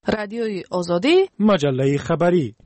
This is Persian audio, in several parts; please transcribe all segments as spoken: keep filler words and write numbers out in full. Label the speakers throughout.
Speaker 1: رادیوی آزادی،
Speaker 2: مجله خبری.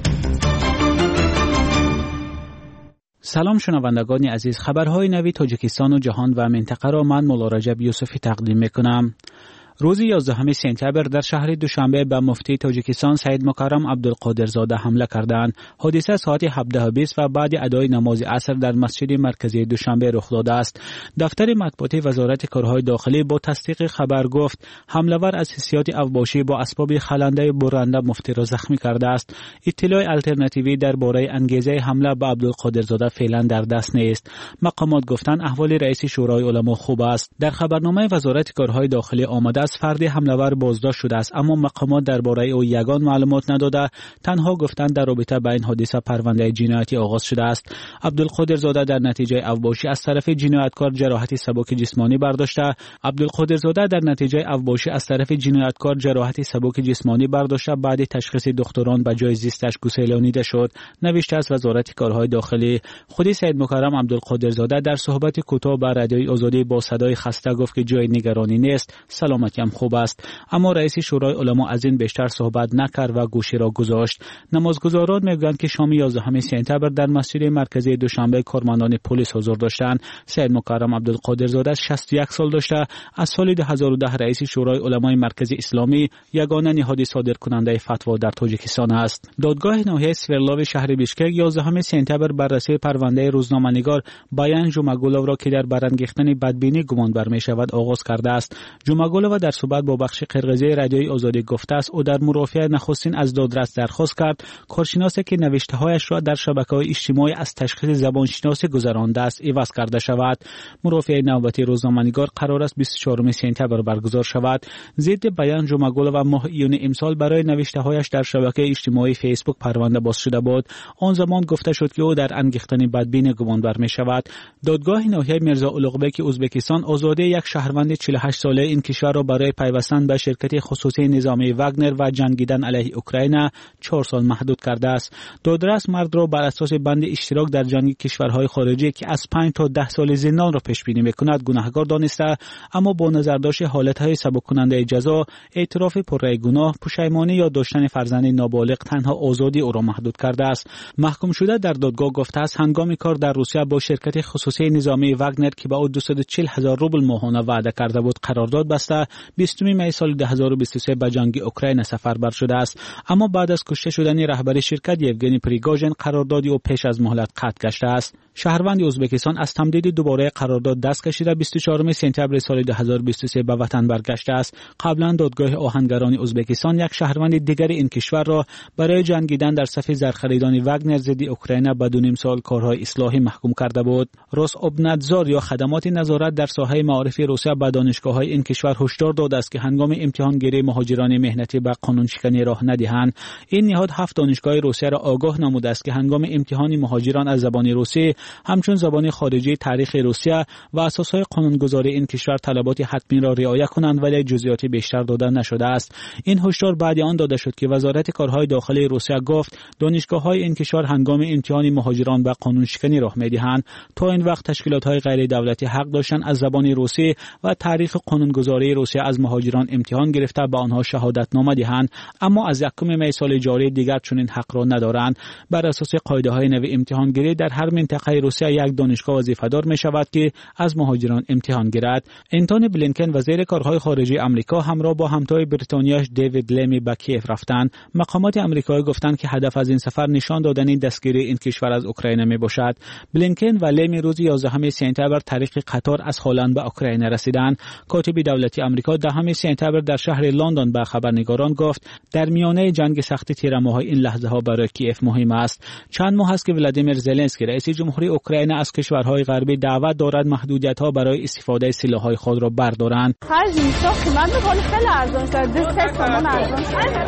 Speaker 2: سلام شنوندگان عزیز، خبرهای نوی تاجیکستان و جهان و منطقه را من مولا رجب یوسفی تقدیم میکنم. روز یازدهم سپتامبر در شهر دوشنبه به مفتی تاجیکستان سید مکرم عبدالقادرزاده حمله کردند. حادثه ساعت هفده و بیست و بعد ادای نماز عصر در مسجد مرکزی دوشنبه رخ داده است. دفتر مطبوعاتی وزارت کارهای داخلی با تصدیق خبر گفت حمله‌ور از حسیات اوباشی با اسباب خلنده برنده مفتی را زخمی کرده است. اطلاع آلترناتیوی درباره انگیزه حمله به عبدالقادرزاده فعلا در دست نیست. مقامات گفتند احوال رئیس شورای علما خوب است. در خبرنامه وزارت کارهای داخلی آمده است فرد حمله‌ور بازداشت شده است، اما مقامات درباره او یگان معلومات نداده. تنها گفتند در رابطه با این حادثه پرونده جنایتی آغاز شده است. عبدالقادرزاده در نتیجه اوباشی از طرف جنایتکار جراحت سبک جسمانی برداشته. عبدالقادرزاده در نتیجه اوباشی از طرف جنایتکار جراحت سبک جسمانی برداشته. بعد تشخیص دکتران به جای زیستش گسیلانیده شد، نوشته از وزارت کارهای داخلی. خود سید مکرم عبدالقادرزاده در صحبت کوتاه با رادیوی آزادی با صدای خسته گفت که جای نگرانی نیست، سلامتی هم خوب است. اما رئیس شورای علما از این بیشتر صحبت نکرد و گوشی را گذاشت. نمازگزاران میگویند که شام یازدهم سپتامبر در مسجد مرکزی دوشنبه کارمندان پلیس حضور داشتند. سید مکرم عبدالقادرزاده شصت و یک سال داشته. از سال دو هزار و ده رئیس شورای علمای مرکزی اسلامی، یگانه نهاد صادر کننده فتوا در تاجیکستان است. دادگاه ناحیه سورلاو شهر بیشکک یازدهم سپتامبر بررسی پرونده روزنامه‌نگار بیان جمعگولو را که در برانگیختن بدبینی گمان بر می‌شود آغاز کرده است. جمعگولو در صحبت با بخش قرقیزی رادیوی آزادی گفته است او در مرافعه نخستین از دادرس درخواست کرد کارشناسی که نوشته‌هایش را در شبکه‌های اجتماعی از تشخیص زبانشناسی گذرانده است عوض کرده شود. مرافعه نوبتی روزنامه‌نگار قرار است بیست و چهارم سپتامبر برگزار شود. ضد بیان جمعگولو ماه یونیو امسال برای نوشته‌هایش در شبکه اجتماعی فیسبوک پرونده باز شده بود. آن زمان گفته شد که او در انگیختن بدبینی گمان بر می‌شود. دادگاه ناحیه میرزا اولوغبک ازبکستان آزادی یک شهروند چهل و هشت ساله این کشور را برای پیوستن به شرکت خصوصی نظامی واگنر و جنگیدن علیه اوکراین چهار سال محدود کرده است. دادرس مرد را بر اساس بند اشتراک در جنگ کشورهای خارجی که از پنج تا ده سال زندان را پیش بینی می‌کند گناهکار دانسته، اما با نظرداشت حالت‌های سبک کننده جزا، اعتراف پررأی گناه، پشیمانی یا داشتن فرزند نابالغ تنها آزادی او را محدود کرده است. محکوم شده در دادگاه گفته است هنگام کار در روسیه با شرکت خصوصی نظامی واگنر که به او دویست و چهل هزار روبل ماهانه وعده کرده بود قرارداد بسته، بیستم می سال دو هزار و بیست و سه به جنگ اوکراین سفربر شده است. اما بعد از کشته شدن رهبر شرکت یوگنی پریگوژن قراردادی او پیش از مهلت قطع گشته است. شهروند ازبکستان از تمدید دوباره قرارداد دست کشیده بیست و چهارم سپتامبر سال دو هزار و بیست و سه به وطن برگشته است. قبلا دادگاه آهنگران ازبکستان یک شهروند دیگر این کشور را برای جنگیدن در صف زرخریدان واگنر ضد اوکراین به دو نیم سال کارهای اصلاحی محکوم کرده بود. روسابنادزور یا خدمات نظارت در ساحه معارفی روسیه به دانشگاه‌های این کشور هشدار داده است که هنگام امتحانگیری مهاجران مهنتی به قانون شکنی راه ندهند. این نهاد هفت دانشگاه روسیه را آگاه نموده است که هنگام امتحان مهاجران از زبان روسی همچون زبان خارجی تاریخ روسیه و اساسهای قانونگذاری این کشور طلبات حتمی را رعایت کنند، ولی جزئیات بیشتر داده نشده است. این هشدار بعد آن داده شد که وزارت کارهای داخلی روسیه گفت دانشگاه‌های این کشور هنگام امتحان مهاجران به قانون شکنی راه می‌دهند. تا این وقت تشکیلات‌های غیر دولتی حق داشتند از زبان روسی و تاریخ قانونگذاری روسیه از مهاجران امتحان گرفته به آنها شهادتنامه دهند، اما از یکم می سال جاری دیگر چنین حق را ندارند. بر اساس قاعده‌های نوی امتحانگیری در هر منطقه روسیه یک دانشگاه وظیفه‌دار می‌شود که از مهاجران امتحان گیرد. انتونی بلینکن وزیر کارهای خارجه آمریکا همراه با همتای بریتانیایش دیوید لیمی به کیف رفتند. مقامات آمریکایی گفتند که هدف از این سفر نشان دادن دستگیری این کشور از اوکراین میباشد. بلینکن و لیمی روز یازدهم سپتامبر طریق قطار از هلند به اوکراین رسیدند. کاتب دولتی آمریکا دهم سپتامبر در شهر لندن به خبرنگاران گفت در میانه جنگ سخت تیر ماه‌های این لحظه‌ها برای کیف مهم است. چند ماه است که ولادیمیر زلنسکی رئیس جمهوری اوکراین از کشورهای غربی دعوت دارد محدودیت‌ها برای استفاده از سلاح‌های خود را بردارند.
Speaker 3: خرج میساخت من می‌خوام خیلی ارزان شد. دست سامان ارزان.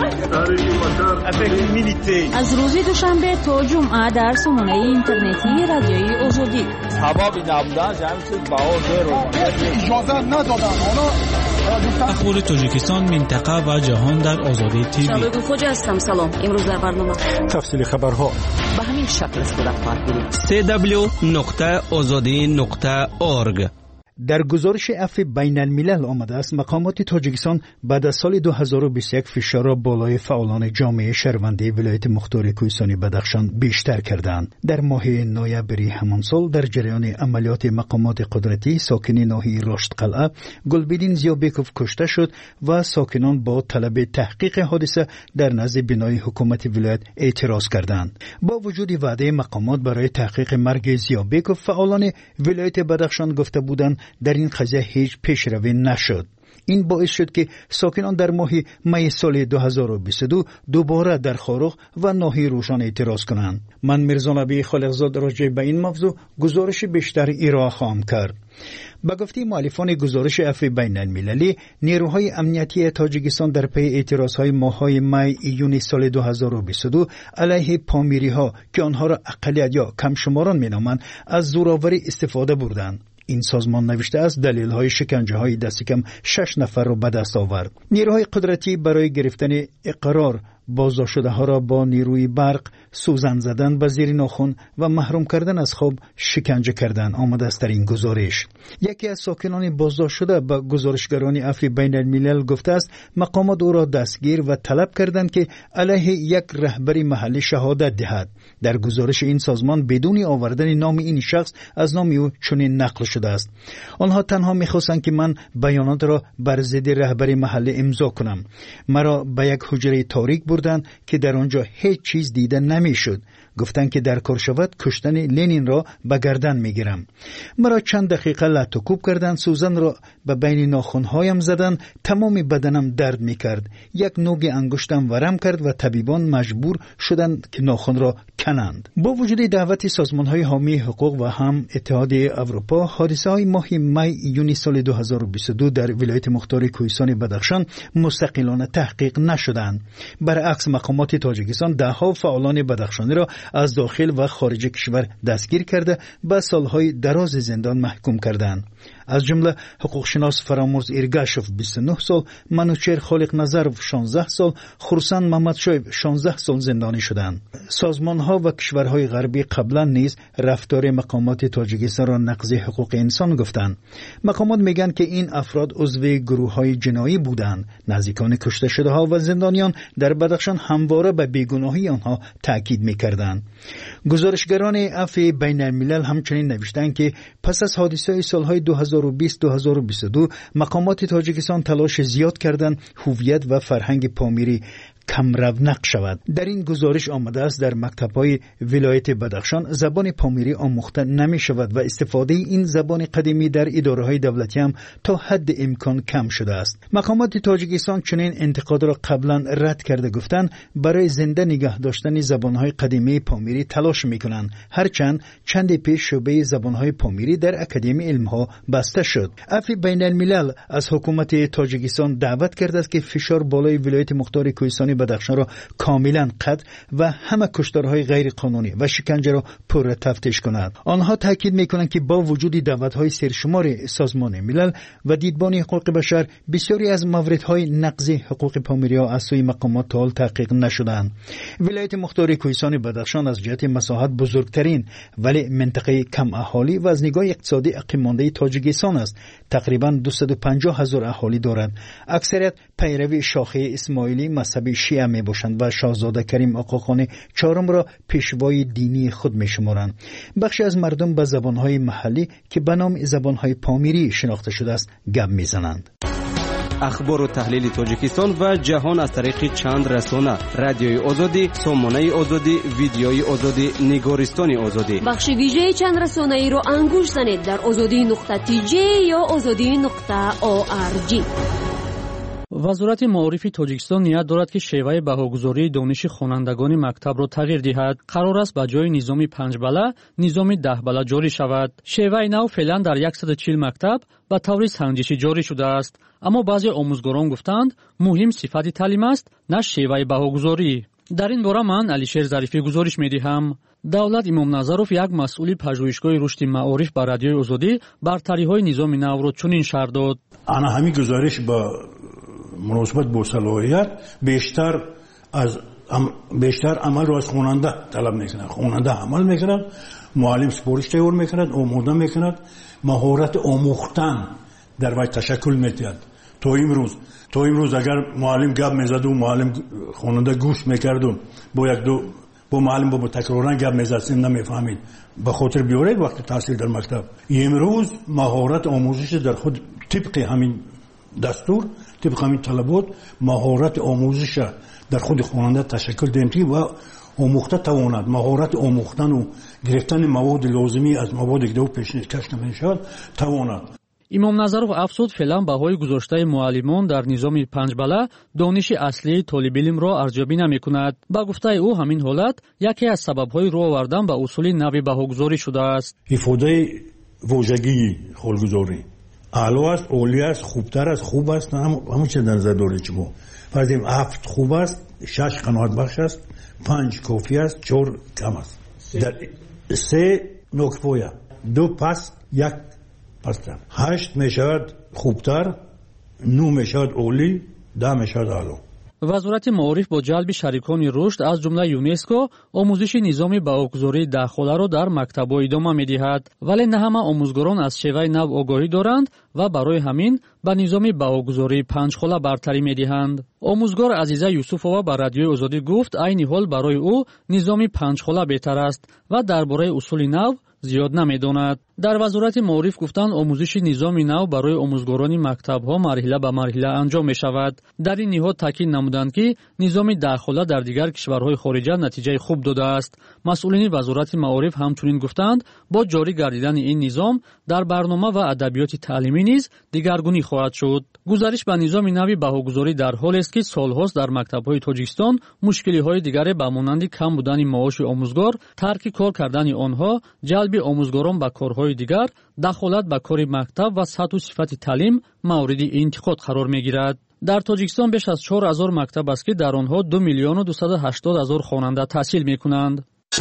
Speaker 4: از روز دوشنبه تا جمعه در سامانه اینترنتی رادیوی آزادی.
Speaker 5: ثوابی نبودن جمعیت باور رو
Speaker 6: اجازه ندادن.
Speaker 2: اخبار تاجیکستان، منطقه و جهان در آزادی تیوی.
Speaker 4: شباب خوجا هستم. سلام. امروز در برنامه
Speaker 2: تفصیل خبرها
Speaker 4: به همین شکل صورت خواهد گرفت.
Speaker 7: سی دبلیو نقطه آزادی نقطه اورگ.
Speaker 1: در گزارش عفو بین الملل آمده است مقامات تاجیکستان بعد از سال دو هزار و بیست و یک فشار را بالای فعالان جامعه شهروندی ولایت مختار کوهستانی بدخشان بیشتر کردند. در ماه نوامبر همان سال در جریان عملیات مقامات قدرتی ساکن ناحیه راشد قلعه گلبدین زیابکوف کشته شد و ساکنان با طلب تحقیق حادثه در نزد بنای حکومت ولایت اعتراض کردند. با وجود وعده مقامات برای تحقیق مرگ زیابکوف، فعالان ولایت بدخشان گفته بودند در این قضیه هیچ پیشروی نشد. این باعث شد که ساکنان در ماه می سال دو هزار و بیست و دو دوباره در خاروخ و ناحیه روشن اعتراض کنند. من میرزا نبی خالقزاد راجع به این موضوع گزارش بیشتر ارائه خواهم کرد. با گفته مؤلفان گزارش عفو بین المللی، نیروهای امنیتی تاجیکستان در پی اعتراضهای ماه‌های می ایون سال دو هزار و بیست و دو علیه پامیری‌ها که آنها را اقلیت یا کم شماران می‌نامند از زورآوری استفاده بردند. این سازمان نوشته است دلیل‌های شکنجه‌های دست کم شش نفر را به دست آورد. نیروهای قدرتی برای گرفتن اقرار بازداشت شده ها را با نیروی برق سوزن زدن به زیر ناخن و محروم کردن از خواب شکنجه کردن آمده است در این گزارش. یکی از ساکنان بازداشت شده به گزارشگران عفو بین الملل گفته است مقامات او را دستگیر و طلب کردند که علیه یک رهبر محلی شهادت دهد. در گزارش این سازمان بدون آوردن نام این شخص از نام او چنین نقل شده است: آنها تنها می‌خواستند که من بیانات را بر ضد رهبر محلی امضا کنم. مرا به یک حجره تاریک بردن که در آنجا هیچ چیز دیده نمیشد. گفتند که در کار شود کشتن لنین را به گردن میگیرم. مرا چند دقیقه لط و کوب کردند، سوزن را به بین ناخنهایم زدند، تمام بدنم درد میکرد. یک نوک انگشتم ورم کرد و طبیبان مجبور شدند که ناخن را کنند. با وجود دعوت سازمان‌های حامی حقوق و هم اتحادیه اروپا، حادثه‌های ماه می ایون سال دو هزار و بیست و دو در ولایت مختار کوهستان بدخشان مستقلانه تحقیق نشدند. برعکس مقامات تاجیکستان ده‌ها فعالان بدخشانی را از داخل و خارج کشور دستگیر کرده به سالهای دراز زندان محکوم کردند. از جمله حقوقشناس فرامرز ایرگاشوف بیست و نه سال، منوچهر خالق نظرов شانزده سال، خورسند محمدشایب شانزده سال زندانی شدند. سازمان‌ها و کشورهای غربی قبلا نیز رفتار مقامات تاجیکستان را نقض حقوق انسان گفتند. مقامات میگن که این افراد عضو گروه‌های جنایی بودند. نزدیکان کشته شده‌ها و زندانیان در بدخشان همواره به بیگناهی آنها تاکید می‌کردند. گزارشگران عفو بین الملل همچنین نوشتند که پس از حادثه سالهای دو هزار و بیست دو هزار و بیست و دو مقامات تاجیکستان تلاش زیاد کردند هویت و فرهنگ پامیری کم رونق شود. در این گزارش آمده است در مکتب‌های ولایت بدخشان زبان پامیری آموخته نمی شود و استفاده این زبان قدیمی در اداره‌های دولتی هم تا حد امکان کم شده است. مقامات تاجیکستان چنین انتقاد را قبلا رد کرده، گفتند برای زنده نگه داشتن زبان‌های قدیمی پامیری تلاش می‌کنند. هرچند چند پیش شعبه زبان‌های پامیری در اکادمی علم‌ها بسته شد. عفو بین الملل از حکومت تاجیکستان دعوت کرده است که فشار بالای ولایت مختار کوهستان بدخشان را کاملا قطع و همه کشتارهای غیر قانونی و شکنجه را پر تفتیش کند. آنها تاکید میکنند که با وجود دعوت‌های سرشمار سازمان ملل و دیدبان حقوق بشر، بسیاری از موردهای نقض حقوق پامیری‌ها از سوی مقامات تا حال تحقیق نشدند. ولایت مختار کوهستان بدخشان از جهت مساحت بزرگترین ولی منطقه کم اهالی و از نگاه اقتصادی عقب مانده تاجیکستان است. تقریبا دویست و پنجاه هزار اهالی دارد. اکثریت پیروی شاخه اسماعیلی مذهبی شیعه می باشند و شاهزاده کریم آقاخان چهارم را پیشوای دینی خود می شمارند. بخشی از مردم به زبانهای محلی که به نام زبانهای پامیری شناخته شده است گپ می زنند.
Speaker 7: اخبار و تحلیل تاجیکستان و جهان از طریق چند رسانه: رادیوی آزادی، سامانه آزادی، ویدیوی آزادی، نگارستان آزادی.
Speaker 8: بخش ویژه چند رسانه ای را انگوش زنید در آزادی نقطه تی جی یا آزادی نقطه او آر جی.
Speaker 2: وزارت معارف تاجیکستان نیت دارد که شیوه بهاگذاری دانش خوانندگان مکتب را تغییر دهد. قرار است به جای نظام پنج بله، نظام ده بله جاری شود. شیوه نو فعلا در صد و چهل مکتب به طور سنجشی جاری شده است. اما بعضی آموزگاران گفتند مهم صفت تعلیم است، نه شیوه بهاگذاری. در این باره من علیشیر ظریفی گزارش می‌دهم. دولت امام نظرов یک مسئول پژوهشگاه رشد معارف بر رادیوی آزادی برتری‌های نظام نو را چنین شرح داد:
Speaker 9: آن همین گزارش با مناسبت با صلاحیت بیشتر از بیشتر عمل رو از خواننده طلب میکنند. خواننده عمل میکند، معلم سپارش تیار میکند، آماده میکند، مهارت آموختن در وقت تشکل میدهد. تا امروز تا امروز اگر معلم گپ میزد و معلم خواننده گوش میکرد و با یک دو با معلم با تکرارن گپ میزد نمیفهمید، به خاطر بیارید وقتی تحصیل در مکتب. امروز مهارت آموزش در خود طبق همین دستور، طبق همین طلبات، مهارت آموزش در خود خواننده تشکل دهیم و آموخته تواند مهارت آموختن و گرفتن مواد لازمی از مواد دیگه پیشکش نمیشود تواند.
Speaker 10: امام نظرов افزود فعلا баҳои гузоштаи муаллимон дар низоми панҷбала дониши аслии толибилмро арзёбӣ намекунад. ба гуфтаи ӯ ҳамин ҳолат яке аз сабабҳои роҳ овардан ба усули нави баҳогузорӣ шудааст.
Speaker 9: ифодаи вожагии ҳолгузорӣ аъло аст, олӣ аст, хубтар аст, хуб аст, ҳамон чиз дар назар доред шумо. фарзем ҳафт хуб аст, шаш қаноатбахш аст, панҷ кофӣ аст, чор кам аст, се нокифоя, ду паст, як пастар, ҳашт мешавад хубтар, нӯ мешавад олӣ, да мешавад аъло.
Speaker 10: вазорати маориф бо ҷалби шарикони рушд аз ҷумла юнеско омӯзиши низоми баҳогузории даҳхоларо дар мактабҳо идома медиҳад, вале на ҳама омӯзгорон аз шеваи нав огоҳӣ доранд ва барои ҳамин ба низоми баҳогузории панҷхола бартарӣ медиҳанд. омӯзгор Азиза Юсуфова ба Радиои Озодӣ гуфт айни ҳол барои ӯ низоми панҷхола беҳтар аст ва дар бораи усули нав зиёд намедонад. дар вазорати маориф гуфтанд омӯзиши низоми нав барои омӯзгорони мактабҳо марҳила ба марҳила анҷом мешавад. дар ин ниҳод таъкид намуданд ки низоми даҳхола дар дигар кишварҳои хориҷа натиҷаи хуб додааст. масъулини вазорати маориф ҳамчунин гуфтанд бо ҷорӣ гардидани ин низом дар барнома ва адабиёти таълимӣ низ дигаргунӣ хоҳад шуд. гузариш ба низоми нави баҳогузорӣ дар ҳолест ки солҳост дар мактабҳои тоҷикистон мушкилиҳои дигаре ба монанди кам будани маоши омӯзгор, тарки кор кардани онҳо, ҷалби омӯзгорон ба корҳои дигар, дахолат ба кори мактаб ва сатҳу сифати таълим мавриди интиқод қарор мегирад. дар тоҷикистон беш аз чор ҳазор мактаб аст ки дар онҳо ду миллиону дусаду ҳаштод ҳазор хонанда таҳсил мекунанд.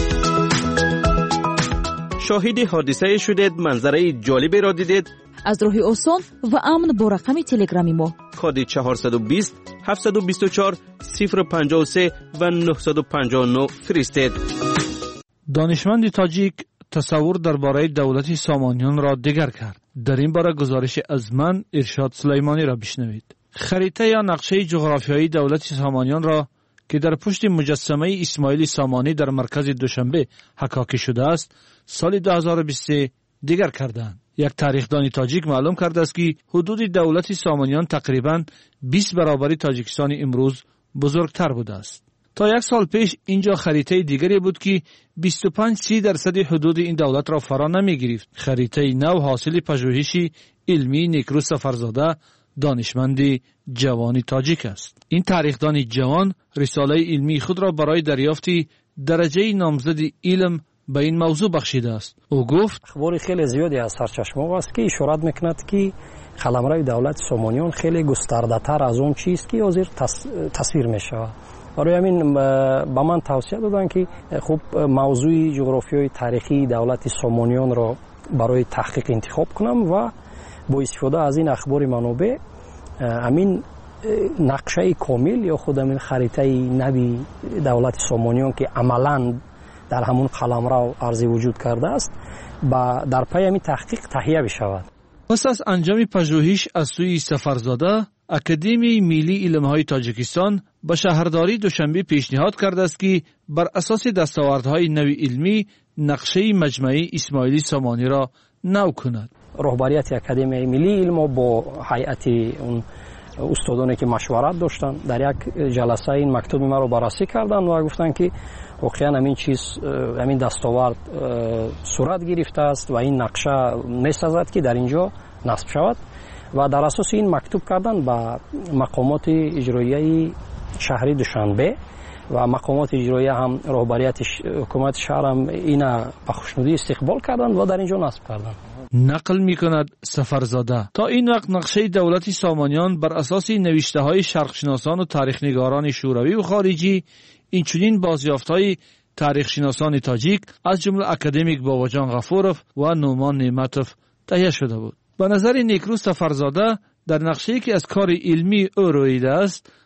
Speaker 11: шоҳиди ҳодисае шудед, манзараи ҷолиберо дидед?
Speaker 4: аз роҳи осон ва амн бо рақами телеграми мо
Speaker 11: коди чаҳорсаду бист ҳафтсаду бисту чор сифр панҷоҳу се ва нуҳсаду панҷоҳу нӯ фиристед.
Speaker 12: донишманди тоҷик тасаввур дар бораи давлати сомониёнро дигар кард. дар ин бора гузориши аз ман Иршод Сулаймониро бишнавед. харита ё нақшаи ҷуғрофиёи давлати сомониёнро ки дар пушти муҷассамаи Исмоили Сомонӣ дар маркази Душанбе ҳакокӣ шудааст, соли ду ҳазору бисту се дигар карданд. як таърихдони тоҷик маълум кардааст ки ҳудуди давлати Сомониён тақрибан бист баробари Тоҷикистони имрӯз бузургтар будааст. то як сол пеш инҷо харитаи дигаре буд ки бисту панҷ си дарсади ҳудуди ин давлатро фаро намегирифт. харитаи нав ҳосили пажӯҳиши илмии Некрӯ Сафарзода, донишманди ҷавони тоҷик аст. ин таърихдони ҷавон рисолаи илмии худро барои дарёфти дараҷаи номзади илм ба ин мавзӯъ бахшидааст. ӯ гуфт:
Speaker 13: ахбори хеле зиёде аз сарчашмаҳо аст ки ишорат мекунад ки қаламрави давлати Сомониён хеле густардатар аз он чист ки ҳозир тасвир мешавад. барои ҳамин ба ман тавсия доданд ки хуб мавзӯи ҷуғрофияи таърихии давлати Сомониёнро барои таҳқиқ интихоб кунам ва бо истифода аз ин ахбори манобеъ ҳамин нақшаи комил ё худ ҳамин харитаи нави давлати Сомониён ки амалан дар ҳамун қаламрав арзи вуҷуд кардааст ба дар пай ҳамин таҳқиқ таҳия бишавад.
Speaker 12: пас аз анҷоми пажӯҳиш аз сӯи Сафарзода, академияи миллии илмҳои Тоҷикистон ба шаҳрдории Душанбе пешниҳод кардааст ки бар асоси дастовардҳои нави илмӣ нақшаи маҷмаи Исмоили Сомониро нав кунад.
Speaker 13: роҳбарияти академияи миллии илмҳо бо ҳайати он устодоне ки машварат доштанд дар як ҷаласа ин мактуби маро баррасӣ карданд ва гуфтанд ки воқеан ҳамин чиз ҳамин дастовард сурат гирифтааст ва ин нақша месазад ки дар ин ҷо насб шавад ва дар асоси ин мактуб кардан ба мақомоти иҷроияи шаҳри Душанбе ва мақомоти иҷроия ҳам роҳбарияти ҳукумати шаҳр ҳам ина ба хушнудӣ истиқбол карданд ва дар ин ҷо насб карданд.
Speaker 12: нақл мекунад Сафарзода: то ин вақт нақшаи давлати Сомониён бар асоси навиштаҳои шарқшиносону таърихнигарони шӯравиву хориҷӣ, инчунин бозёфтҳои таърихшиносони тоҷик аз ҷумла академик Бобоҷон Ғафуров ва Нӯмон Неъматов таҳия шуда буд. ба назари Некрӯ Сафарзода дар нақшае ки аз кори илмии ӯ рӯидааст,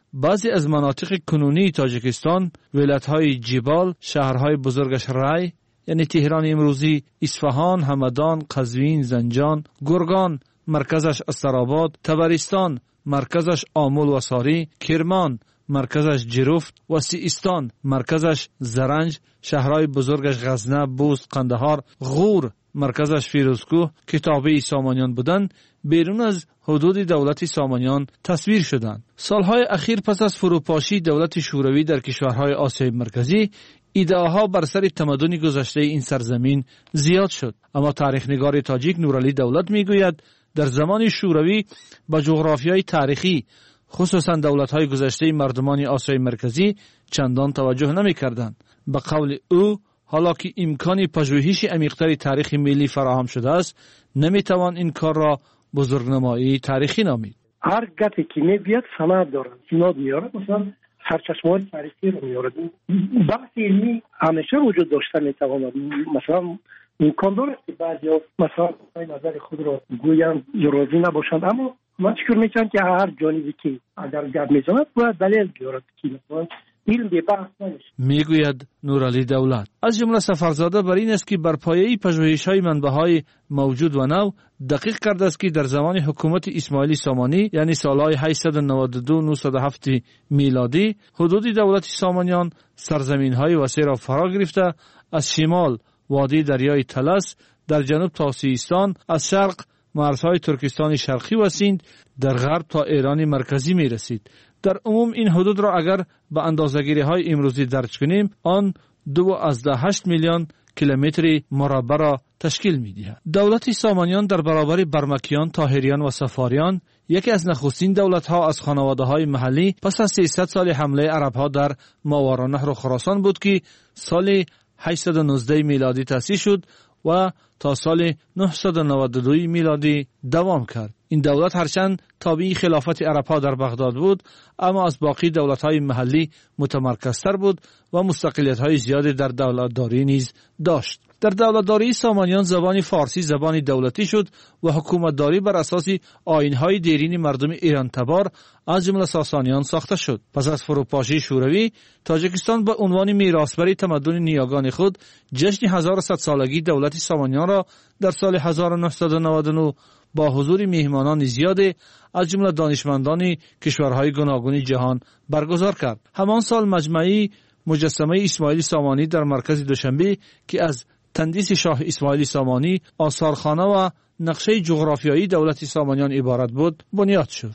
Speaker 12: بعضی از مناطق کنونی تاجیکستان، ولایت‌های جبال، شهرهای بزرگش رای یعنی تهران امروزی، اصفهان، همدان، قزوین، زنجان، گرگان مرکزش استراباد، تبریستان مرکزش آمول و ساری، کرمان مرکزش جرفت و سیستان مرکزش زرنج، شهرهای بزرگش غزنه، بوست، قندهار، غور مرکزش فیروزکوه که تابع سامانیان بودند بیرون از حدود دولت سامانیان تصویر شدند. سالهای اخیر پس از فروپاشی دولت شوروی در کشورهای آسیای مرکزی، ایده‌ها بر سر تمدن گذشته این سرزمین زیاد شد. اما تاریخ نگار تاجیک نورعلی دولت میگوید در زمان شوروی با جغرافیای تاریخی خصوصا دولت‌های گذشته مردمان آسیای مرکزی چندان توجه نمی‌کردند. به قول او حالا که امکان پژوهش عمیق‌تر تاریخ ملی فراهم شده است، نمی‌توان این کار را بزرگنمایی تاریخی نامید.
Speaker 14: هر گپی که می‌بیاد سند داره، سند میاره، مثلا سرچشمه‌های تاریخی رو میاره. بحث علمی همیشه وجود داشته می‌تواند. مثلا امکان داره که بعضیا مثلا نظر خود را گویند یا راضی نباشند، اما من فکر می‌کنم که هر جانبی که اگر گپ می‌زند باید دلیل بیارد که مثلا علم به بحث نمیشه.
Speaker 12: میگوید نورعلی دولت. از جمله سفرزاده بر این است که بر پایه پژوهش‌های منبع‌های موجود و نو دقیق کرده است که در زمان حکومت اسماعیل سامانی یعنی سالهای هشتصد و نود و دو تا نهصد و هفت میلادی حدود دولت سامانیان سرزمین‌های وسیع را فرا گرفته از شمال وادی دریای طلس، در جنوب تا سیستان، از شرق مرزهای ترکستان شرقی و سیند، در غرب تا ایران مرکزی می رسید. در عموم این حدود را اگر به اندازه‌گیری های امروزی درج کنیم، آن دو از ده هشت میلیون کیلومتر مربع را تشکیل می دهد. دولت سامانیان در برابر برمکیان، طاهریان و صفاریان یکی از نخستین دولت‌ها از خانواده‌های محلی پس از سیصد سال حمله عرب‌ها در ماوراءالنهر و خراسان بود که سال هشتصد و نوزده میلادی تأسیس شد و تا سال نهصد و نود و دو میلادی دوام کرد. این دولت هرچند تابع خلافت عرب‌ها در بغداد بود، اما از باقی دولت‌های محلی متمرکزتر بود و مستقلیت‌های زیادی در دولتداری نیز داشت. در دولتداری سامانیان زبان فارسی زبان دولتی شد و حکومتداری بر اساس آیین‌های دیرین مردم ایران تبار از جمله ساسانیان ساخته شد. پس از فروپاشی شوروی، تاجیکستان به عنوان میراثبر تمدن نیاگان خود جشن هزار و صد سالگی دولت سامانیان را در سال هزار و نهصد و نود و نه با حضور میهمانان زیاد از جمله دانشمندان کشورهای گوناگون جهان برگزار کرد. همان سال مجمعی مجسمه اسماعیل سامانی در مرکز دوشنبه که از تندیس شاه اسماعیل سامانی، آثارخانه و نقشه جغرافیایی دولت سامانیان عبارت بود، بنیاد شد.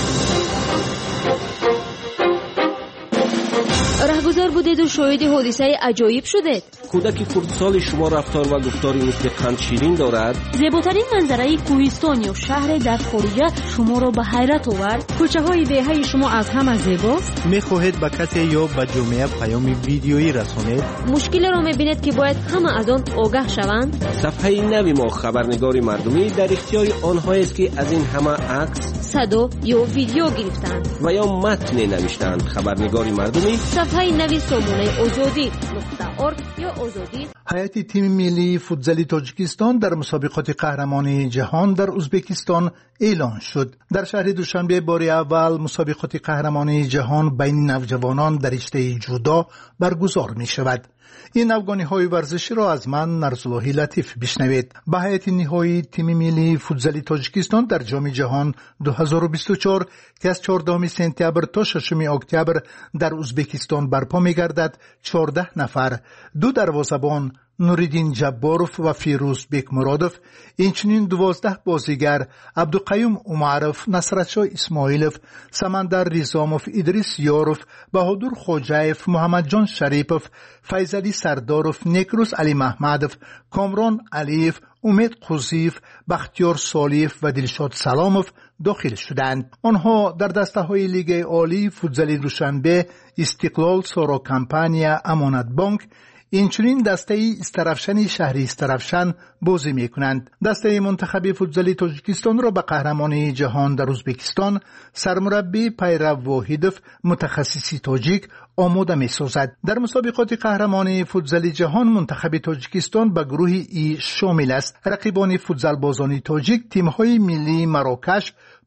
Speaker 8: رهگذر بودید و شاهد حادثه عجایب شدید.
Speaker 11: کودک خردسال شما رفتار و گفتاری مثل قند شیرین دارد.
Speaker 4: زیباترین منظره کوهستان یا شهر در خارجه شما را به حیرت آورد.
Speaker 3: کوچه های دهه شما از همه زیباست.
Speaker 1: میخواهید به کسی یا به جامعه پیام ویدیویی رسانید؟
Speaker 8: مشکل را میبینید که باید همه از آن آگاه شوند.
Speaker 11: صفحه نوی ما خبرنگار مردمی در اختیار آنهایی است که از این همه عکس،
Speaker 8: صدا یا ویدیو گرفتند
Speaker 11: و یا متن نوشتند. خبرنگار مردمی
Speaker 8: صفحه نوی سامانه آزادی نقطه ارگ یا آزادی.
Speaker 6: هیئت تیم ملی فوتزالی تاجیکستان در مسابقات قهرمانی جهان در ازبکستان اعلان شد. در شهر دوشنبه بار اول مسابقات قهرمانی جهان بین نوجوانان در رشته جودو برگزار می شود. این افغانی های ورزشی را از من نرزاللهی لطیف بشنوید. به هیئت نهایی تیم ملی فوتزالی تاجیکستان در جام جهان دو هزار و بیست و چهار که از چهاردهم سپتامبر تا ششم اکتبر در ازبکستان برپا می‌گردد چهارده نفر، دو دروازه‌بان نوریدین جباروف و فیروز بیک مرادوف، اینچنین دوازده بازیگر عبدالقیوم عمرف، نصرتشاه اسماعیلوف، سمندر ریزاموف، ادریس یاروف، بهادر خوجایف، محمد جان شریپوف، فیضعلی سرداروف، نیکروز علی محمدوف، کامران علیف، امید قوزیف، بختیار سالیف و دلشاد سلاموف داخل شدند. آنها در دسته های لیگ عالی فوتزالی دوشنبه، استقلال، سارا کمپانیا، امانت بانک، اینچنین دسته استرافشن شهری استرافشن بازی می کنند. دسته منتخب فوتزالی تاجیکستان را به قهرمانی جهان در ازبکستان سرمربی پیرو واحدوف متخصصی تاجیک آماده می سازد. در مسابقات قهرمانی فوتزالی جهان منتخب تاجیکستان به گروه ای شامل است. رقیبان فوتزال بازان تاجیک تیم‌های ملی مراکش،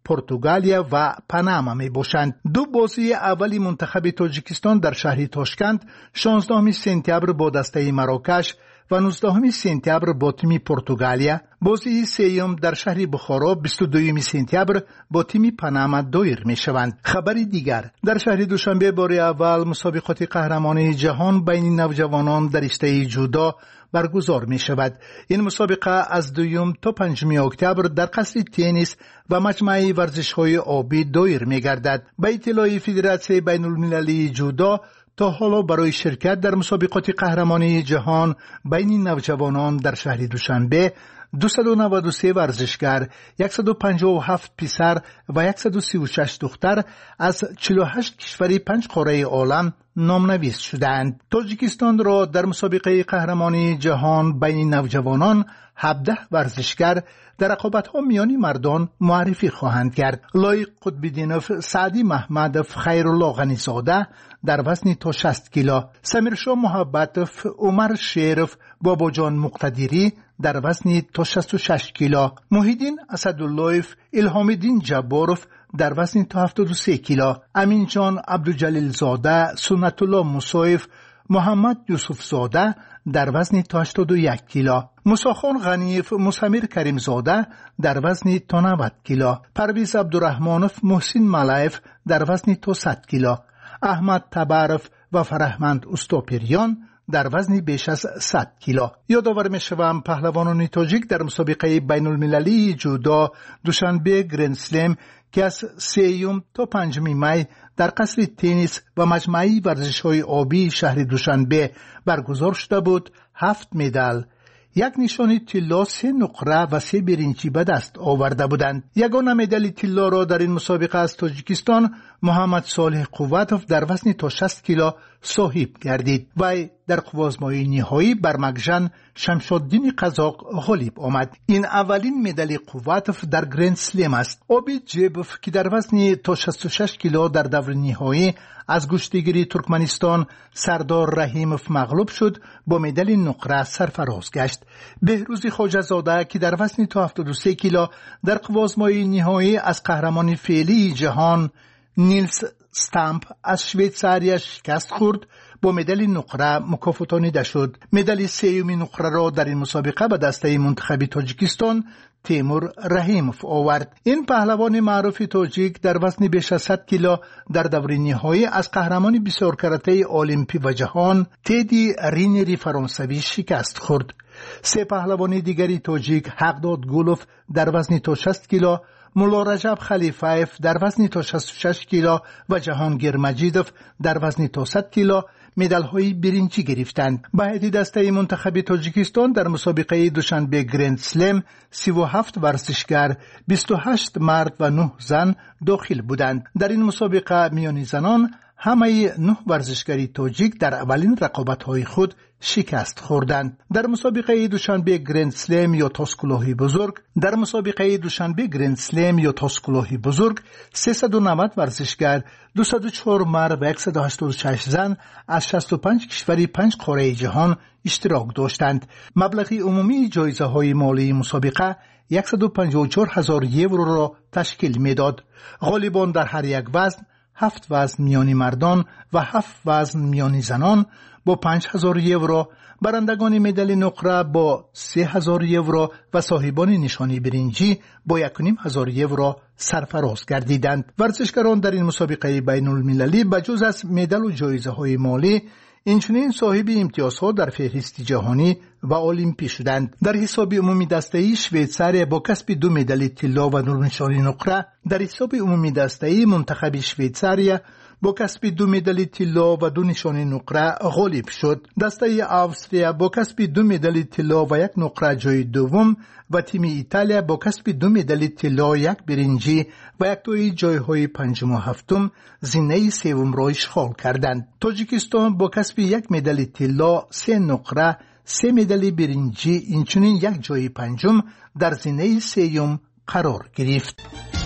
Speaker 6: پرتغالیا و پاناما می باشند. دو بازی اولی منتخب تاجیکستان در شهر تاشکند شانزدهم سپتامبر با دسته مراکش و نوزدهم سپتامبر با تیم پرتغالیا، بازی سوم در شهر بخارا بیست و دوم سپتامبر با تیم پاناما دایر می شوند. خبر دیگر، در شهر دوشنبه بار اول مسابقات قهرمانی جهان بین نوجوانان در رشته جودو برگزار می شود. این مسابقه از دوم تا پنجم اکتبر در قصر تنیس و مجمع ورزش‌های آبی دایر می گردد. به اطلاع فدراسیون بین المللی جودو، تا حالا برای شرکت در مسابقات قهرمانی جهان بین نوجوانان در شهر دوشنبه دویست و نود و سه ورزشگر، صد و پنجاه و هفت پسر و صد و سی و شش دختر از چهل و هشت کشور پنج قاره عالم نامنویس شدند. تاجیکستان را در مسابقه قهرمانی جهان بین نوجوانان هفده ورزشگر در رقابت‌ها میانی مردان معرفی خواهند کرد. لایق قطب‌الدینوف، سعدی محمدوف، خیرالله غنی‌زاده در وزن تا شصت کیلو، سمیرشاه محبتوف، عمر شیروف، باباجان مقتدیری در وزن تا شصت و شش کیلو، محیدین اسداللهوف، الهام‌الدین جباروف در وزن تا هفتاد و سه کیلو، امینجان عبدالجلیل زاده، سنت الله موسویف، محمد یوسف زاده در وزن تا هشتاد و یک کیلو، موسیخان غنیف، مسامیر کریم زاده در وزن تا نود کیلو، پرویز عبدالرحمنوف، محسن ملایف در وزن تا صد کیلو، احمد تبارف و فرهمند استوپریان در وزن بیش از صد کیلو. یادآور می‌شوم پهلوانان تاجیک در مسابقه بین المللی جودو دوشنبه گرند اسلم که از سوم تا پنجم می در قصر تنیس و مجمع ورزش‌های آبی شهر دوشنبه برگزار شده بود، هفت مدال، یک نشان طلا، سه نقره و سه برنجی به دست آورده بودند. یگانه مدال طلا را در این مسابقه از تاجیکستان محمد صالح قوتوف در وزن تا شصت کیلو صاحب گردید. وی در قوازمای نهایی بر مگژن شمشاددین قزاق غالب آمد. این اولین مدال قوتوف در گرند اسلم است. عابد جیبوف که در وزن تا شصت و شش کیلو در دور نهایی از گشتگیری ترکمنستان سردار رحیموف مغلوب شد، با مدال نقره سرفراز گشت. بهروز خواجه‌زاده که در وزن تا هفتاد و سه کیلو در قوازمای نهایی از قهرمان فعلی جهان نیلز استامپ از شویتزاریا شکست خورد، با مدال نقره مکافاتانیده شد. مدال سوم نقره را در این مسابقه به دسته منتخب تاجیکستان تیمور رحیموف آورد. این پهلوان معروف تاجیک در وزن بیش از صد کیلو در دور نهایی از قهرمان بسیار کرته المپی و جهان تدی رینری فرانسوی شکست خورد. سه پهلوان دیگری تاجیک، حقداد گولوف در وزن تا شصت کیلو، مولا رجب خلیفایف در وزن تا شصت و شش کیلو و جهانگیر مجیدوف در وزن تا صد کیلو مدال‌های برنجی گرفتند. به هیئت دسته منتخب تاجیکستان در مسابقه دوشنبه گرند اسلم سی و هفت ورزشگر، بیست و هشت مرد و نه زن داخل بودند. در این مسابقه میان زنان همه نه ورزشگری تاجیک در اولین رقابت‌های خود شکست خوردند. در مسابقه دوشنبه گرند اسلم یا تاسکلاهی بزرگ در مسابقه دوشنبه گرند اسلم یا تاسکلاهی بزرگ سیصد و نود ورزشگر، دویست و چهار مرد و صد و هشتاد و شش زن از شصت و پنج کشور پنج قاره جهان اشتراک داشتند. مبلغ عمومی جایزه های مالی مسابقه صد و پنجاه و چهار هزار یورو را تشکیل میداد. غالبان در هر یک وزن، هفت وزن میانی مردان و هفت وزن میانی زنان با پنج هزار یورو، برندگان مدال نقره با سه هزار یورو و صاحبان نشانی برنجی با یک و نیم هزار یورو سرفراز گردیدند. ورزشکاران در این مسابقه بین المللی بجز از مدال و جایزه های مالی اینچنین صاحب امتیازها در فهرست جهانی و المپی شدند. در حساب عمومی دسته‌ای شویتزاریا با کسب دو مدال طلا و دو نشانی نقره، در حساب عمومی دسته‌ای منتخب شویتزاریا با کسب دو مدال طلا و دو نشانی نقره غالب شد. دسته استرالیا با کسب دو مدال طلا و یک نقره جای دوم و تیم ایتالیا با کسب دو مدال طلا، یک برنجی و یک دوی جایهای پنجم و هفتم زینه سوم را اشغال کردند. تاجیکستان با کسب یک مدال طلا، سه نقره، سه مدال برنجی، اینچنین یک جای پنجم در زینه سوم قرار گرفت.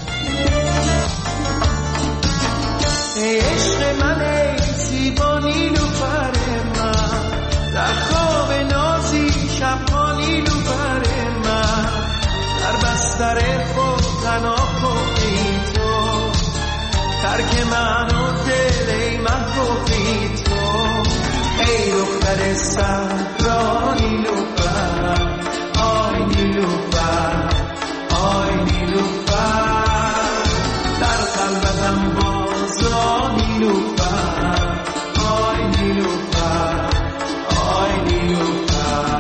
Speaker 15: ای عشق من، ای زیبا نیلوفر من، در خواب نازی شبها نیلوفر من، در بستر خود تنها کن ای دختر صحرا نیلوفر، آی نیلوفر، آی نیلوفر، در قلبم بازا نیلوفر، آی نیلوفر، آی نیلوفر.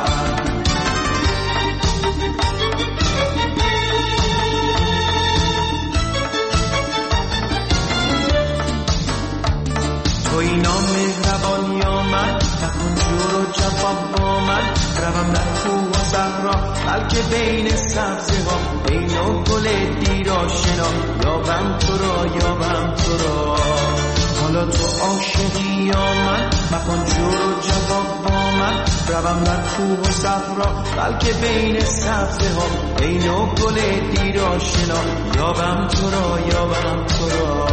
Speaker 15: توی نام مهربان یا من، نکن جور و جفا با من، روم در کوه و صحرا بلکه بین سبزه ها، بین و گل دیر آشنا، یابم تو را یابم تو را. حالا تو عاشقی یا من، مکن جور و جفا با من، روم در کوه و صحرا بلکه بین سبزه ها، بین و گل دیر آشنا، یابم تو را یابم تو را.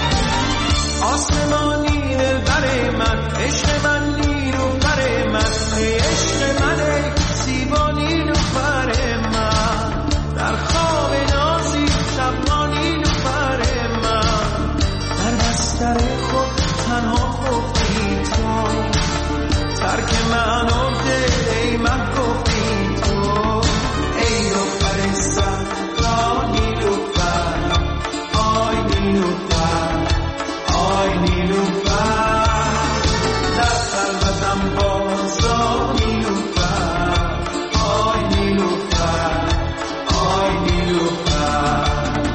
Speaker 15: آسمانی دلبر من، عشق من نیلوفر من، ای عشق من ای زیبا نیلوفر من، در خواب نازی شبها نیلوفر من، در بستر خود تنها گفتی تو، ترک من و دل ای من گفتی تو، ای دختر صحرا نیلوفر، آی نیلوفر، آی نیلوفر، در قلبم بازا نیلوفر، آی نیلوفر، آی نیلوفر.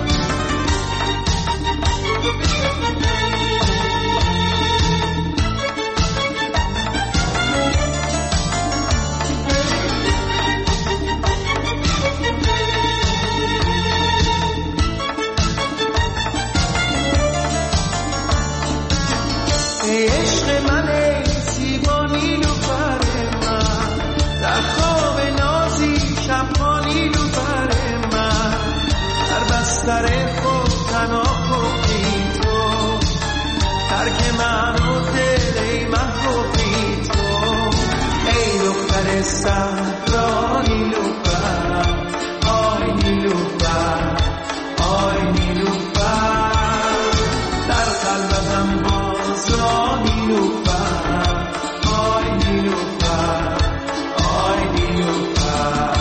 Speaker 15: ای عشق من ای زیبا نیلوفر من، در خواب نازی شبها نیلوفر من، در بستر خود تنها گفتی تو، ترک من و دل ای من گفتی تو، ای دختر صحرا نیلوفر، آی نیلوفر، آی نیلوفر، در قلبم بازا نیلوفر، آی نیلوفر، آی نیلوفر.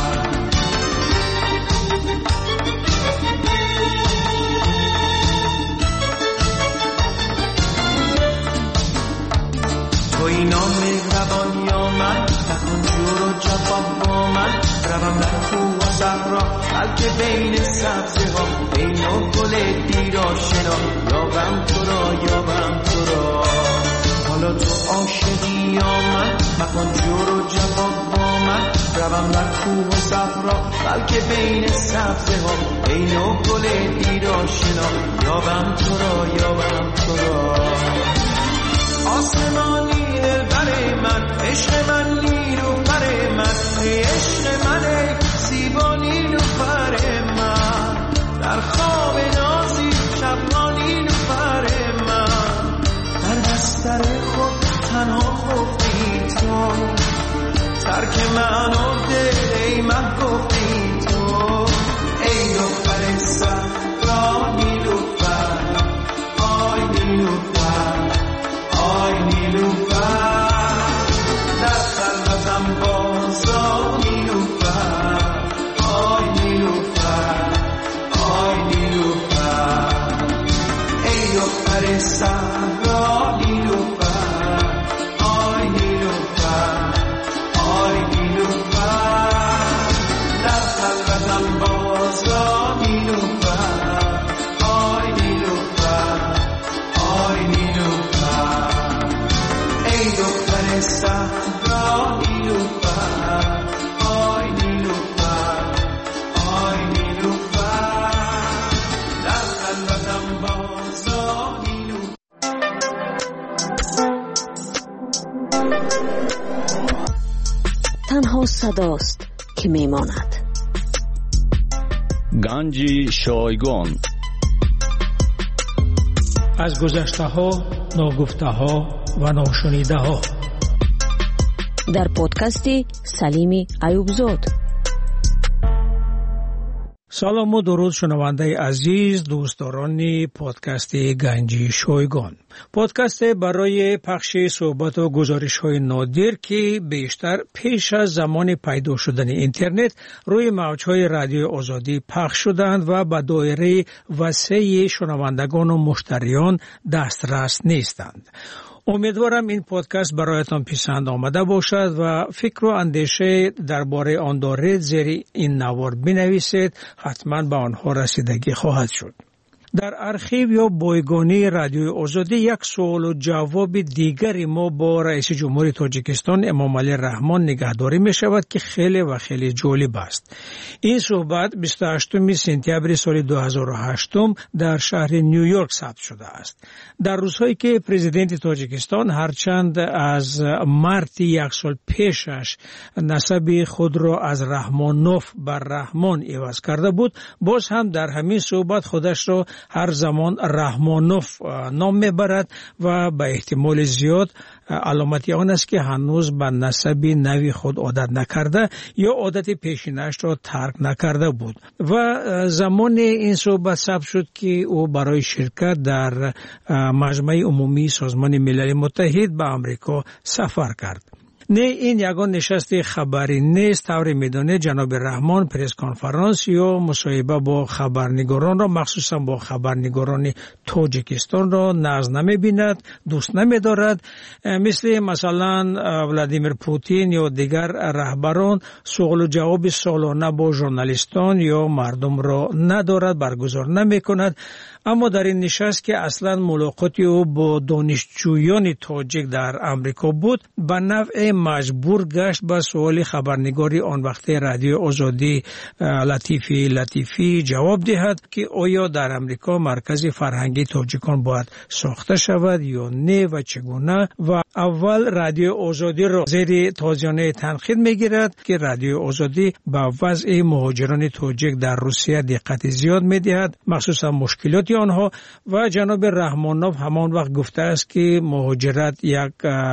Speaker 15: توی نام مهربان یا من، نکن جور و جفا با من، روم در کوه و صحرا بلکه بین سبزه ها، بین و گل دیر آشنا، یابم تو را یابم تو را. حالا تو عاشقی یا من، مکن جور و جفا با من، روم در کوه و صحرا بلکه بین سبزه ها، بین و گل دیر آشنا، یابم تو را یابم تو را. آسمانی دلبر من، عشق من نیلوفر من، ای عشق من ای زیبا نیلوفر من، در خواب نازی شبها نیلوفر من، در بستر خود تنها گفتی تو، ترک من و دل ای من گفتی تو، ای دختر صحرا نیلوفر، آی نیلوفر، آی نیلوفر، در قلبم بازا نیلوفر، آی نیلوفر، آی نیلوفر، ای دختر صحرا نیلوفر، آی نیلوفر، آی نیلوفر، در قلبم بازا نیلوفر، آی نیلوفر، آی نیلوفر، ای دختر صحرا نیلوفر، آی نیلوفر، آی نیلوفر، در قلبم بازا نیلوفر.
Speaker 8: تنها صداست که میماند.
Speaker 11: گنج شایگان
Speaker 16: از گذشته ها، ناگفته ها و ناشنیده ها،
Speaker 8: در پادکست سلیم ایوبزاد.
Speaker 16: سلام و درود شنونده عزیز دوستداران پادکست گنجی شایگان. پادکست برای پخش صحبت و گزارش های نادر که بیشتر پیش از زمان پیدا شدن اینترنت روی موج‌های رادیو آزادی پخش شدند و به دایره وسیع شنوندگان و مشتریان دسترس نیستند. امیدوارم این پادکست برایتان پسند آمده باشد و فکر و اندیشه درباره آن دارید زیر این نوار بنویسید، حتما به آنها رسیدگی خواهد شد. در ارشیو یا بایگانی رادیوی آزادی یک سوال و جواب دیگری ما با رئیس جمهوری تاجیکستان امام علی رحمان نگهداری می شود که خیلی و خیلی جالب است. این صحبت بیست و هشتم سپتامبر سال دو هزار و هشت در شهر نیویورک ثبت شده است. در روزهایی که پرزیدنت تاجیکستان هرچند از مارت یک سال پیشش نسب خود را از رحمانوف بر رحمان عوض کرده بود، باز هم در همین صحبت خودش را هر زمان رحمانوف نام میبرد و به احتمال زیاد علامتی آن است که هنوز به نسب نوی خود عادت نکرده یا عادت پیشینش را ترک نکرده بود و زمان این صحبت ثبت شد که او برای شرکت در مجمع عمومی سازمان ملل متحد به آمریکا سفر کرد. نه این یگان نشست خبری نیست. طوری میدانه جناب رحمان پرس کنفرانس یا مصاحبه با خبرنگاران را، مخصوصا با خبرنگاران تاجیکستان را ناز نمی بیند، دوست نمی دارد. مثل مثلا ولادیمیر پوتین یا دیگر رهبران سوال و جواب سالانه با ژورنالیستان یا مردم را ندارد، برگزار نمی کند. اما در این نشست که اصلا ملاقاتی او با دانشجویان تاجیک در امریکا بود، به نوع مجبور گشت به سوال خبرنگاری آن وقت رادیو آزادی لطیفی لطیفی جواب دهد که آیا در امریکا مرکز فرهنگی تاجیکان باید ساخته شود یا نه و چگونه، و اول رادیو آزادی را زیر تازیانه تنقید میگیرد که رادیو آزادی به وضع مهاجران تاجیک در روسیه دقت زیاد میدهد، مخصوصا مشکلات آنها، و جناب رحمانوف همان وقت گفته است که مهاجرت یک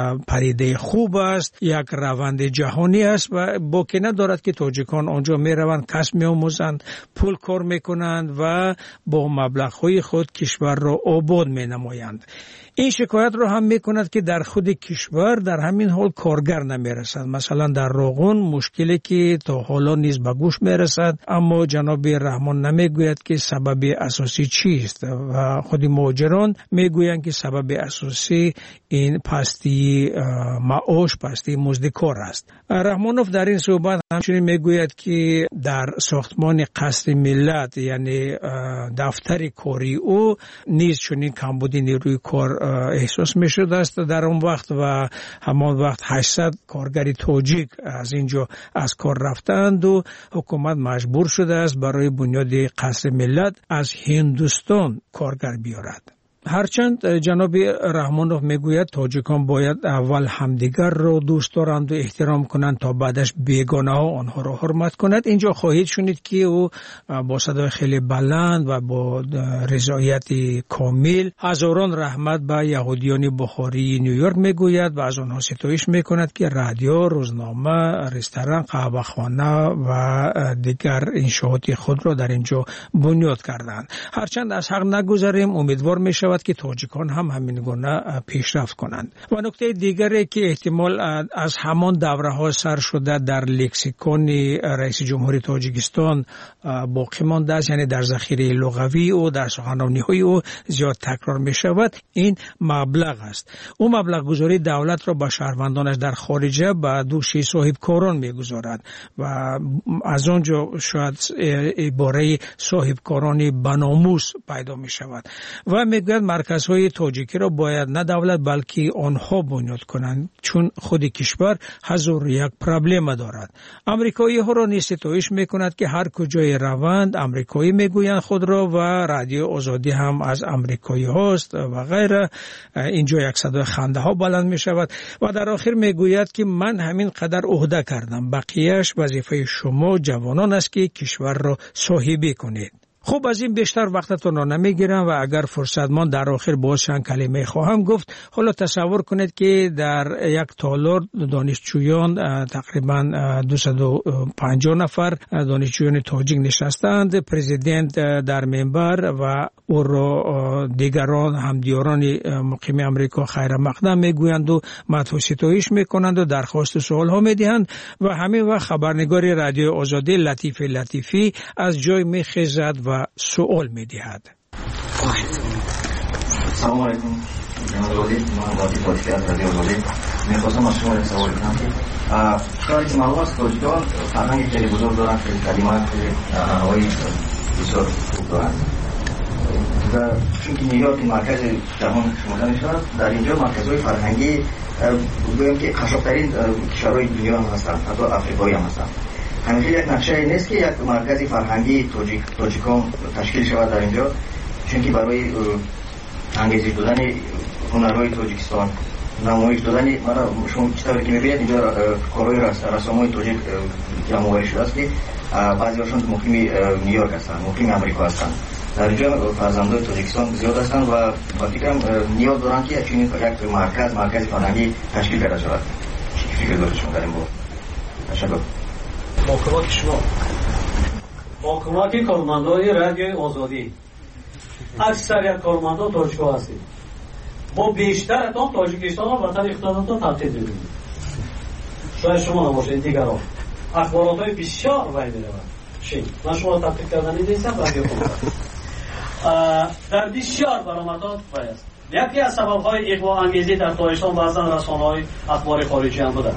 Speaker 16: پدیده خوب است، یک روند جهانی است و باکی ندارد که تاجیکان آنجا می روند، کسب می آموزند، پول کار می کنند و با مبلغ‌های خود کشور را آباد می نمایند. این شکایت را هم می کند که در خود کشور در همین حال کارگر نمی رسد. مثلا در روغن مشکلی که تا حالا نیز به گوش می رسد، اما جناب رحمان نمی گوید که سبب اساسی چیست و خود مهاجران می گویند که سبب اساسی این پستی معاش، پستی مزد کار است. رحمانوف در این صحبت همچنین می گوید که در ساختمان قصر ملت یعنی دفتر کاری او نیز چنین کمبودی نیروی کار احساس می شده است در اون وقت و همان وقت هشتصد کارگر تاجیک از اینجا از کار رفتند و حکومت مجبور شده است برای بنیاد قصر ملت از هندوستان کارگر بیارد. هرچند جناب رحمانوف میگوید تاجیکان باید اول همدیگر را دوست دارند و احترام کنند تا بعدش بیگانه ها آنها را حرمت کنند، اینجا خواهید شنید که او با صدای خیلی بلند و با رضایت کامل هزاران رحمت به یهودیان بخاری نیویورک میگوید و از آنها ستایش میکند که رادیو، روزنامه، رستوران، قهوه‌خانه و دیگر انشاءات خود را در اینجا بنیاد کردند. هرچند از حق نگذریم، امیدوار میشویم که تاجیکان هم همین گونه پیشرفت کنند. و نکته دیگری که احتمال از همان دوره ها سر شده در لکسیکون رئیس جمهوری تاجیکستان باقی مانده است، یعنی در ذخیره لغوی او، در سخنرانی های او زیاد تکرار می شود، این مبلغ است. او مبلغ گذاری دولت را به شهروندانش در خارجه به دوش صاحب کاران می گذارد و از آنجا شاید عباره صاحب کارانی بناموس پیدا می شود و می گوید مرکزهای تاجیکی را باید نه دولت بلکه آنها بنیاد کنند، چون خود کشور هزار یک پرابلم دارد. امریکایی ها را نیز ستایش میکند که هر کجای روند امریکایی میگویند خود را و رادیو آزادی هم از امریکایی هاست و غیره. اینجا یک صدای خنده ها بلند می شود و در آخر میگوید که من همین قدر عهده کردم، بقیهش وظیفه شما جوانان است که کشور را صاحبی کنید. خب از این بیشتر وقتتون را نمیگیرم و اگر فرصت مان در آخر باز چند کلمه خواهم گفت. حالا تصور کنید که در یک تالار دانشجویان تقریبا دویست و پنجاه نفر دانشجویان تاجیک نشستند، پرزیدنت در منبر و او را دیگران همدیاران مقیم امریکا خیر مقدم میگویند و مدح و ستایش میکنند و درخواست سوال ها میدهند و همین وقت خبرنگار رادیو آزادی لطیف لطیفی از جای میخیزد و سوال میدهد.
Speaker 17: سلام علیکم جناب آزادی، من وادی فاطمی از رادیو آزادی میخواستم از شما سوال کنم که کاری که معلوم است تاجیکان فرهنگی خیلی بزرگ دارند، خیلی کلمات آنهایی بسیار خوب دارند و چون که نیویورک مرکز جهان شمرده میشود، در اینجا مرکزهای فرهنگی بگویم که قشنگترین کشورهای دنیا هم هستند، حتی افریقایی هم هستند. همیشه یک نقشه نیست که یک مرکز فرهنگی تاجیک تاجیکان تشکیل شود در اینجا، چون که برای انگیزش دادن هنرهای تاجیکستان، نمایش دادن، من شما چطوری که میبینید اینجا کارهای رسامای تاجیک جمع شده است که بعضی‌هاشون مقیم نیویورک هستند، مقیم امریکا هستند. در اینجا فرزندان تاجیکستان زیاد هستند و با فکرم نیاز دارند که چنین یک مرکز مرکز فرهنگی تشکیل کرده شود. چی فکر دارید شما در این باره؟ تشکر.
Speaker 18: با کمک شما، با کمک کارمندان رادیوی آزادی، اکثریت کارمندان تاجیک‌ها هستید. با بیشترتان تاجیکستان و وطن اقتصادتان تبدیل می‌کنید. شاید شما نباشید، دیگران اخبارات‌های بسیار وای می‌رود. چی؟ من شما را تبدیل کردن نیستم رادیو کنم. در بسیار برآمدات وای است. یکی از سبب‌های اغوا انگیزی در تاجیکستان بعضاً رسانه‌های اخبار خارجی هم بودند.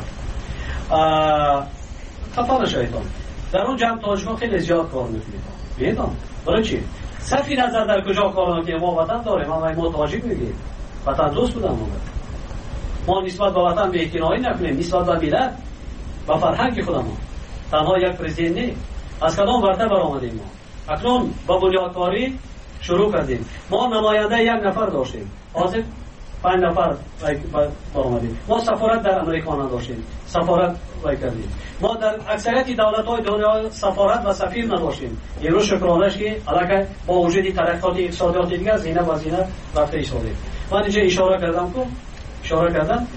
Speaker 18: خفا نشایتان در اون جمع تاجیک‌ها خیلی زیاد کار می‌کنید. بیدان برای چی؟ صرفی نظر در کجا کار می‌کنیم، ما وطن داریم، ما ما تاجیک میگیم، وطن دوست بودن ما. ما نسبت به وطن بی‌اعتنایی نکنیم، نسبت به ملت و فرهنگ خودمون. تنها یک پرزیدنت نیست. از کدام ورطه برآمدیم ما. اکنون با بنیادکاری شروع کردیم. ما نماینده یک نفر داشتیم. حاضر پنج نفر برآمدیم. ما سفارت در امریکا نداشتیم. سفارت وای کردیم. ما در اکثریت دولت‌های دنیا سفارت و سفیر نداشتیم. امروز شکرانش که علاقه با وجود ترقیات اقتصادی دیگر زینه و زینه رفته ایستاده. من اینجا اشاره کردم که اشاره کردم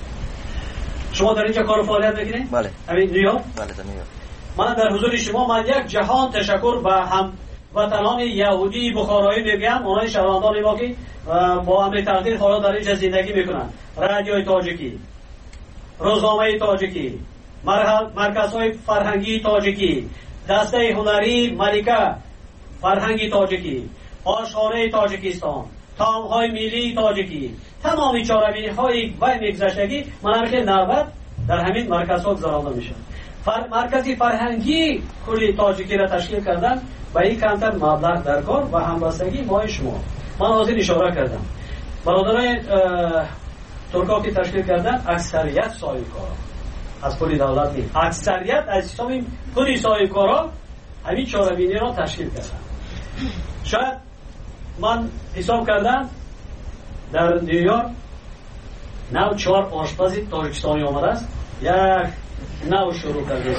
Speaker 18: شما در اینجا کار فعالیت می‌کنید؟
Speaker 17: بله.
Speaker 18: همین نیویورک؟
Speaker 17: بله در نیویورک.
Speaker 18: من در حضور شما من یک جهان تشکر به هم وطنان یهودی بخارایی میگم، اونها شهروندان ما که با امر تقدیر حالا در اینجا زندگی میکنن. رادیوی تاجیکی، روزنامه تاجیکی، مرکزهای فرهنگی تاجیکی، دسته هنری ملکه فرهنگی تاجیکی، آشخانه تاجیکستان، طعم‌های ملی تاجیکی، تمامی چاره‌بینی‌های وای میگذشتگی من که نوبت در همین مرکزها گذرانده میشه. فر... مرکزی فرهنگی کلی تاجیکی را تشکیل کردن و این کمتر مبلغ در کار و همبستگی ما شما. من حاضر اشاره کردم برادرای ترکا که تشکیل کردن اکثریت صاحب کارا از کلی دولت نیست، اکثریت از همین کلی صاحب کارا همین چاره‌بینی را تشکیل کردن. شاید من حساب کردم در نیویورک نو چهار آشپزی تاجیکستانی آمده است، یک نو شروع کرده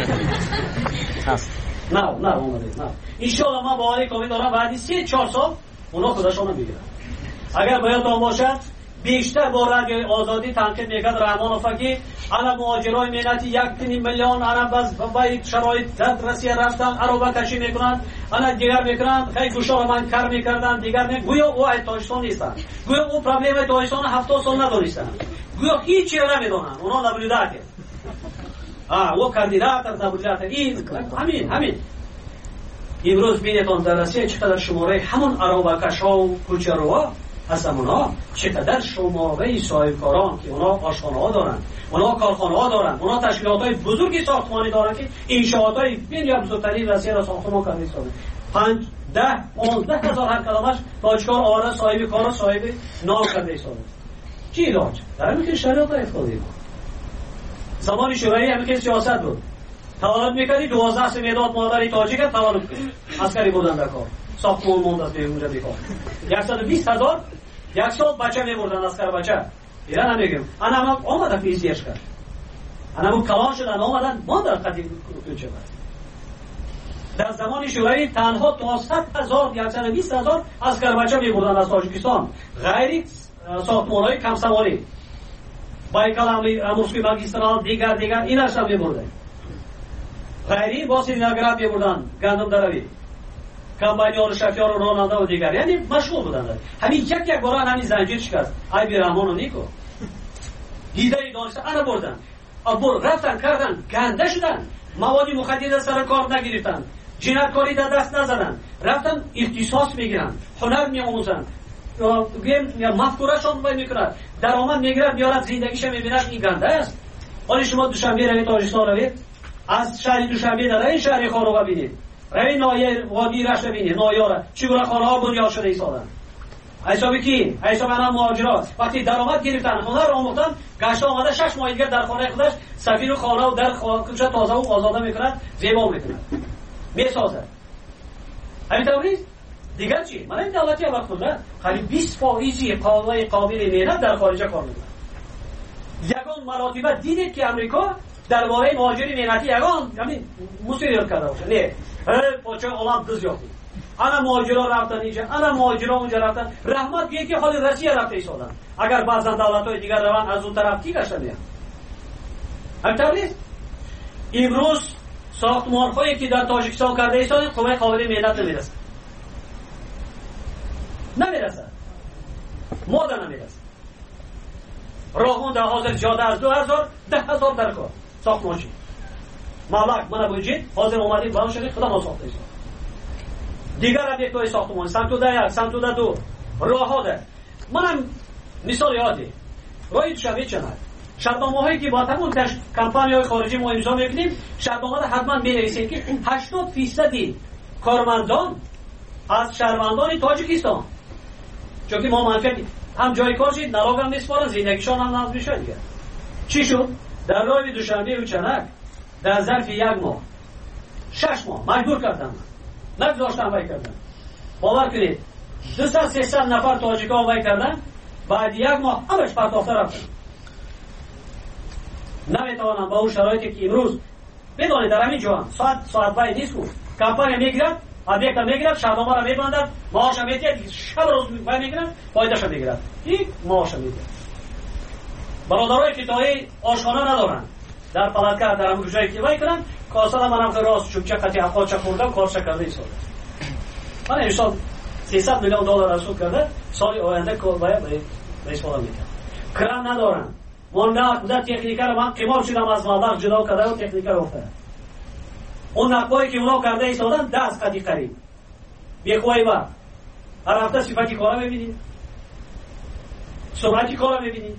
Speaker 18: است. نو نو آمده است. انشاءالله من باوری کامل دارم بعد سه چهار سال اونا خودشون میگیرن. اگر باید باشد بیشتر با رادیو آزادی تنقید میکرد رحمان فقیه انا مهاجرای ملتی یک میلیون انا بس با شرایط در روسیه رفتن عربا کشی میکنن، انا دیگر میکنن خیلی گوشا من کار میکردن دیگر می گویا او تاجیکستان نیستن، گویا او پرابلم تاجیکستان هفتاد سال ندونستن، گویا هیچ چیزی نمیدونن، اونا نبودات آ او کاندیدات نبودات این همین همین امروز بینتون در روسیه چقدر شماره همون عربا کشا و کوچروا هستن، اونا چقدر شماره صاحبکاران که اونا آشخانه ها دارن، اونا کارخانه ها دارن، اونا تشکیلات های بزرگی ساختمانی دارن که انشاءات های بین یا بزرگترین روسیه را ساختمان کرده ایستاده. پنج ده پانزده هزار هر کدامش تاجیکار آواره صاحب کار صاحب نام کرده ایستاده. چی علاج؟ در همین که شریعت ها افتاده ما زمان شورایی همین که سیاست بود تولد میکردی دوازده سه مداد مادری تاجیک تولد کنی عسکری بودن در کار ساختمان موند از به اونجا بیکار صد و بیست هزار یک سال بچه میبردن عسکر بچه ایران هم میگم انا هم آمدن پیزیش کرد، انا هم کلان شدن آمدن ما در قدیم کنچه برد. در زمان شوروی تنها تا صد هزار صد و بیست هزار از کرمانچه می‌بردن از تاجیکستان، غیر ساختمان‌های کم سواری بایکال امروزکی ماگیسترال دیگر دیگر ایناش هم می‌بردن. غیری با سینگرات می‌بردن، گندم دروی کمپانی‌ها شفیار و راننده و دیگر، یعنی مشغول بودند. همین یک یک بار همین زنجیر شکست. ای بی رحمان و نیکو دیده دانش انا بردن، ابر رفتن کردن، گنده شدن، مواد مخدر سر کار نگرفتن، جنایتکاری در دست نزدن، رفتن اختصاص میگیرن، هنر میآموزن، یا مفکورهشون باید میکنن، درآمد میگیرن، میارن زندگیش میبینن. این گنده است. ولی شما دوشنبه روید تاجیکستان روید، از شهر دوشنبه در این شهر خارو ببینید، روید نایه وادی رش ببینید، نایاره چگونه خانه ها بنیاد شده ایستادن. حسابی کی؟ حساب انا مهاجرات وقتی درآمد گرفتن، هنر آموختن، گشت آمده شش ماه دیگه در خانه خودش سفیر و خانه و در خودش تازه و آزاده میکنه، زیبا میکنه، میسازه. همین طوری دیگر چی؟ من این دولتی وقت بوده خالی بیست فائزی قابل قابل مهنت در خارج کار میکنه. یگان مراتبه دیدید که امریکا درباره مهاجری مهنتی یگان همین مسئولیت کرده باشه. نه، هر پاچه عالم دز یافتی. انا مهاجرا رفتن اینجا، انا مهاجرا اونجا رفتن. رحمت بیه که حال روسیه رفته ایستادن. اگر بعضا دولت‌های دیگر روان از اون طرف کی گشتن میان. همینطور نیست. امروز ساختمان‌هایی که در تاجیکستان کرده ایستادن قوه قابل مهنت نمیرسه. نمیرسه. ماده نمیرسه. راهون در حاضر جاده از دو هزار ده هزار در کار ساختمانچی. مالک من بوجید حاضر اومدیم بلند شدیم خدا ما ساخته ایستاد. دیگر ابیکت‌های ساختمان سمتوده یک سمتوده دو راه ها ده. منم مثال یاده راه دوشنبه چند شرطنامه‌هایی که با تمام کمپانی‌های خارجی ما امضا می‌کنیم، شرطنامه حتما می‌نویسیم که هشتاد درصد کارمندان از شهروندان تاجیکستان، چون که ما منفعت هم جای کار شد نلاگ هم میسپارن، زندگیشان هم نقض میشه دیگه. چی شد؟ در راه دوشنبه و چنک در ظرف یک ماه شش ماه مجبور کردن نگذاشتن وای کردن. باور کنید دویست سیصد نفر تاجیکا وای کردن، بعد یک ماه همش پرداخته رفتن. نمیتوانم با اون شرایطی که امروز بدونید در همین جهان ساعت ساعت وای نیست بود، کمپانی میگیرد ابیکت میگیرد، شهرنامه را میبندد، معاش میگیرد، شب روز وای میگیرد، فایدهش میگیرد، این معاش میگیرد. برادرایی که تایی آشخانه ندارن در پلاتکار در همون جایی که وای کنن، کاسه منم که راست چوبچه قطعی افقات چه خوردم کارش کرده ایستاده. من امسال سیصد میلیون دلار رسول کرده، سال آینده کار باید به استفاده میکنم. کرم ندارن. من نه بوده تکنیکه رو من قیمار شدم از مبلغ جدا کرده و تکنیکه رو افتاده. اون نقبایی که اونا کرده ایستادن ده از قدی قریب. بیخواهی با هر هفته صفتی کارا میبینید، سرعتی کارا میبینید،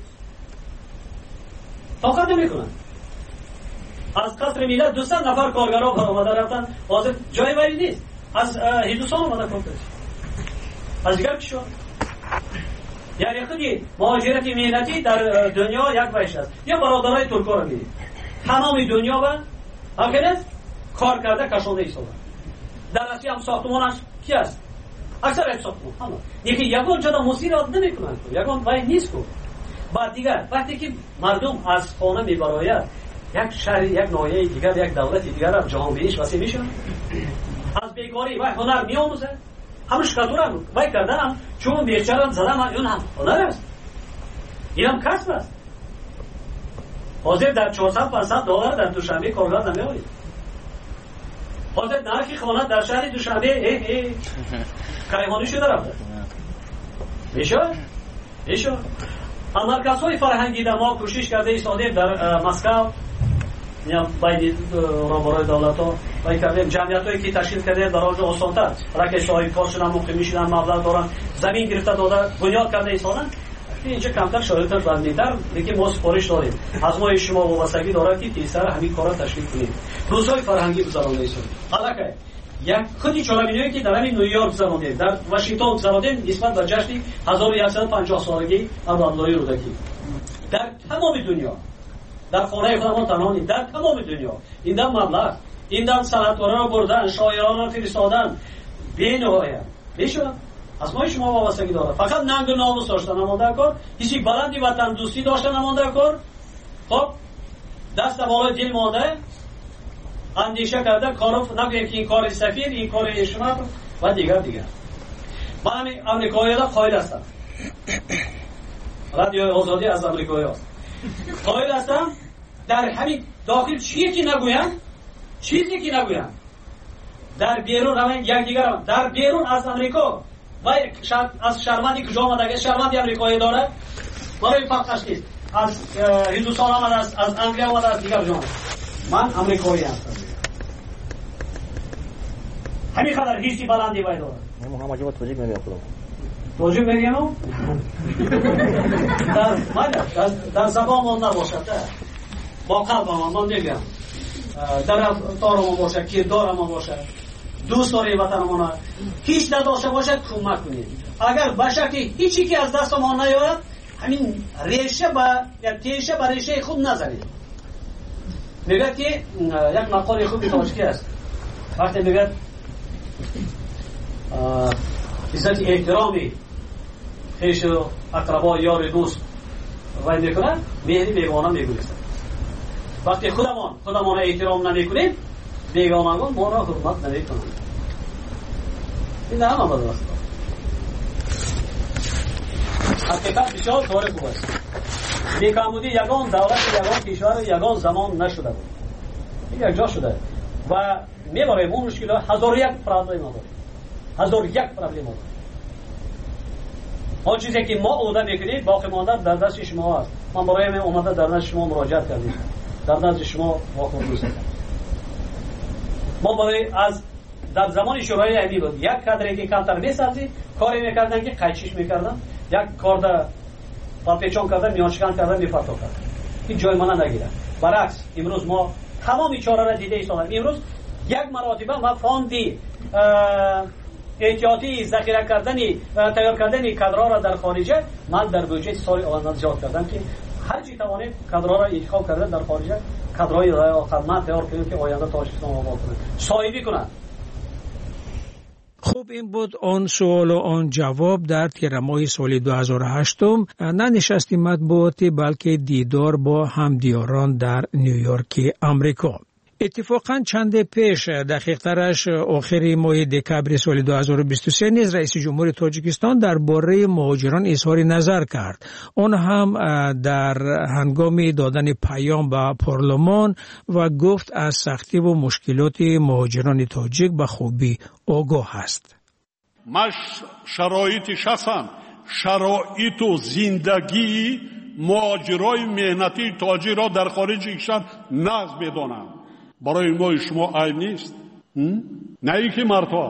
Speaker 18: طاقت نمیکنن. از قصر میلاد دویست نفر کارگرها برآمده رفتن، حاضر جای وری نیست. از هندوستان اومده کار کرد. از دیگر چی شد؟ یعنی خودی مهاجرت مهنتی در دنیا یک وجه است. یا برادرای ترکا رو می‌بینید. تمام دنیا با همکنه کار کرده کشانده ایستادن. در اصلی هم ساختمانش کی است؟ اکثر یک ساختمان. همون. یکی یگان جدا مسیرات نمی‌کنن. یگان وای نیست کو. بعد دیگر وقتی که مردم از خانه میبراید یک شهر یک ناحیه دیگر یک دولت دیگر هم جهان بینیش وسیع میشه، از بیکاری و هنر میآموزه. همش کاتورا وای کردن چون بیچاره‌ام زدم اون هم هنر است، این هم کسب است. حاضر در چهارصد پانصد دلار در دوشنبه کارگر نمیآید. حاضر نرخ خانه در شهر دوشنبه ای ای کایمانی شده رفته. میشه؟ میشه؟ مرکزهای فرهنگی در ما کوشش کرده ایستادیم در مسکو، یا باید رابرای دولت ها باید کردیم جمعیت که تشکیل کردیم در آنجا آسانتر رکش های کار شدن، مقیمی شدن، مبلغ دارن، زمین گرفته داده، بنیاد کرده ایستادن. اینجا کمتر شرایط بندی‌تر دیگه ما سفارش داریم از ما شما وابستگی داره که تیسر همین کارا تشکیل کنیم. روزهای فرهنگی گذرانده ایستادیم. حالا که یک خودی چالمینوی که در همین نیویورک گذراندیم، در واشنگتن گذراندیم نسبت به جشن هزار و صد و پنجاه سالگی عبدالله رودکی. در تمام دنیا در خانه خودمان تنها نیست، در تمام دنیا این دم مبلغ این دم صنعتکاران را بردن، شاعران را فرستادن، بی‌نهایت میشه. از ما شما وابستگی داره. فقط ننگ و ناموس داشتن نمانده کار، هیچ بلندی وطن دوستی داشتن نمانده کار. خب دست بالای دل مانده اندیشه کرده کارو نکنیم که این کار سفید، این کار شما و دیگر دیگر. من امریکایی را قائل هستم. رادیو آزادی از امریکایی هست. قائل هستم در همین داخل چیزی که نگویم، چیزی که نگویم در بیرون روان یک دیگر در بیرون از امریکا و از شهروندی که جا آمده شهروندی امریکایی داره برای فقطش نیست، از هندوستان آمده است، از انگلیا آمده است، دیگر جا. من امریکایی هستم. همین خبر هیچی بلندی باید داره.
Speaker 17: من محمد جواد توجیک میگم خودم.
Speaker 18: توجیک میگم؟ در من در زبان من نباشد. با قلب من میگم. در رفتار ما باشد، کردار ما باشد، دوست داری وطن ما، هیچ نداشته باشد کمک کنید. اگر باشه که هیچی که از دست ما نیاید، همین ریشه با یا تیشه با ریشه خوب نزنید. میگه که یک مقاله خوبی تاجیکی است. وقتی میگه عزت احترامی خیش و اقربا یار دوست وای میکنه، مهری بیگانه میگویست. وقتی خودمان خودمان احترام نمیکنیم، بیگانگان ما را حرمت نمیکنند. این همه بدبخت حقیقت بسیار کار خوب است. بیکامودی یگان دولت یگان کشور یگان زمان نشده بود، این یک جا شده و میباره اون مشکل هزار یک پرابلم داره، هزار یک پرابلم داره. آن چیزی که ما عهده میکنیم باقی مانده در دست شما است. من برای من اومده در نزد شما مراجعت کردیم، در نزد شما واقع دوست دارم. ما برای از در زمان شورای علی بود یک کادری که کمتر میسازی کاری میکردن که قیچیش میکردن، یک کارد پاپیچون کردن، میانشکن کردن، میفرتا کردن، این جای من نگیره. برعکس امروز ما تمام چاره را دیده ایستادیم. امروز یک مراتبه ما فاندی احتیاطی ذخیره کردنی تیار کردنی کادرها را در خارجه من در بودجه سال آینده زیاد کردم که هر چی توانیم کادرها را انتخاب کردن در خارجه، کادرهای خدمت تیار کنیم که آینده تاجیکستان آباد کنه، صاحبی کنن.
Speaker 16: خب این بود آن سوال و آن جواب در تیر ماه سال دو هزار و هشت. نه نشستی مطبوعاتی بلکه دیدار با همدیاران در نیویورک امریکا. اتفاقا چند پیش دقیق ترش آخر ماه دکبر سال دو هزار و بیست و سه نیز رئیس جمهور تاجیکستان درباره مهاجران اظهار نظر کرد. آن هم در هنگام دادن پیام به پارلمان و گفت از سختی و مشکلات مهاجران تاجیک به خوبی آگاه است.
Speaker 19: من شرایط شخصا شرایط و زندگی مهاجرای مهنتی تاجیک را در خارج کشور نقض بدانم. برای ما شما عیب نیست؟ نه ای که مردها،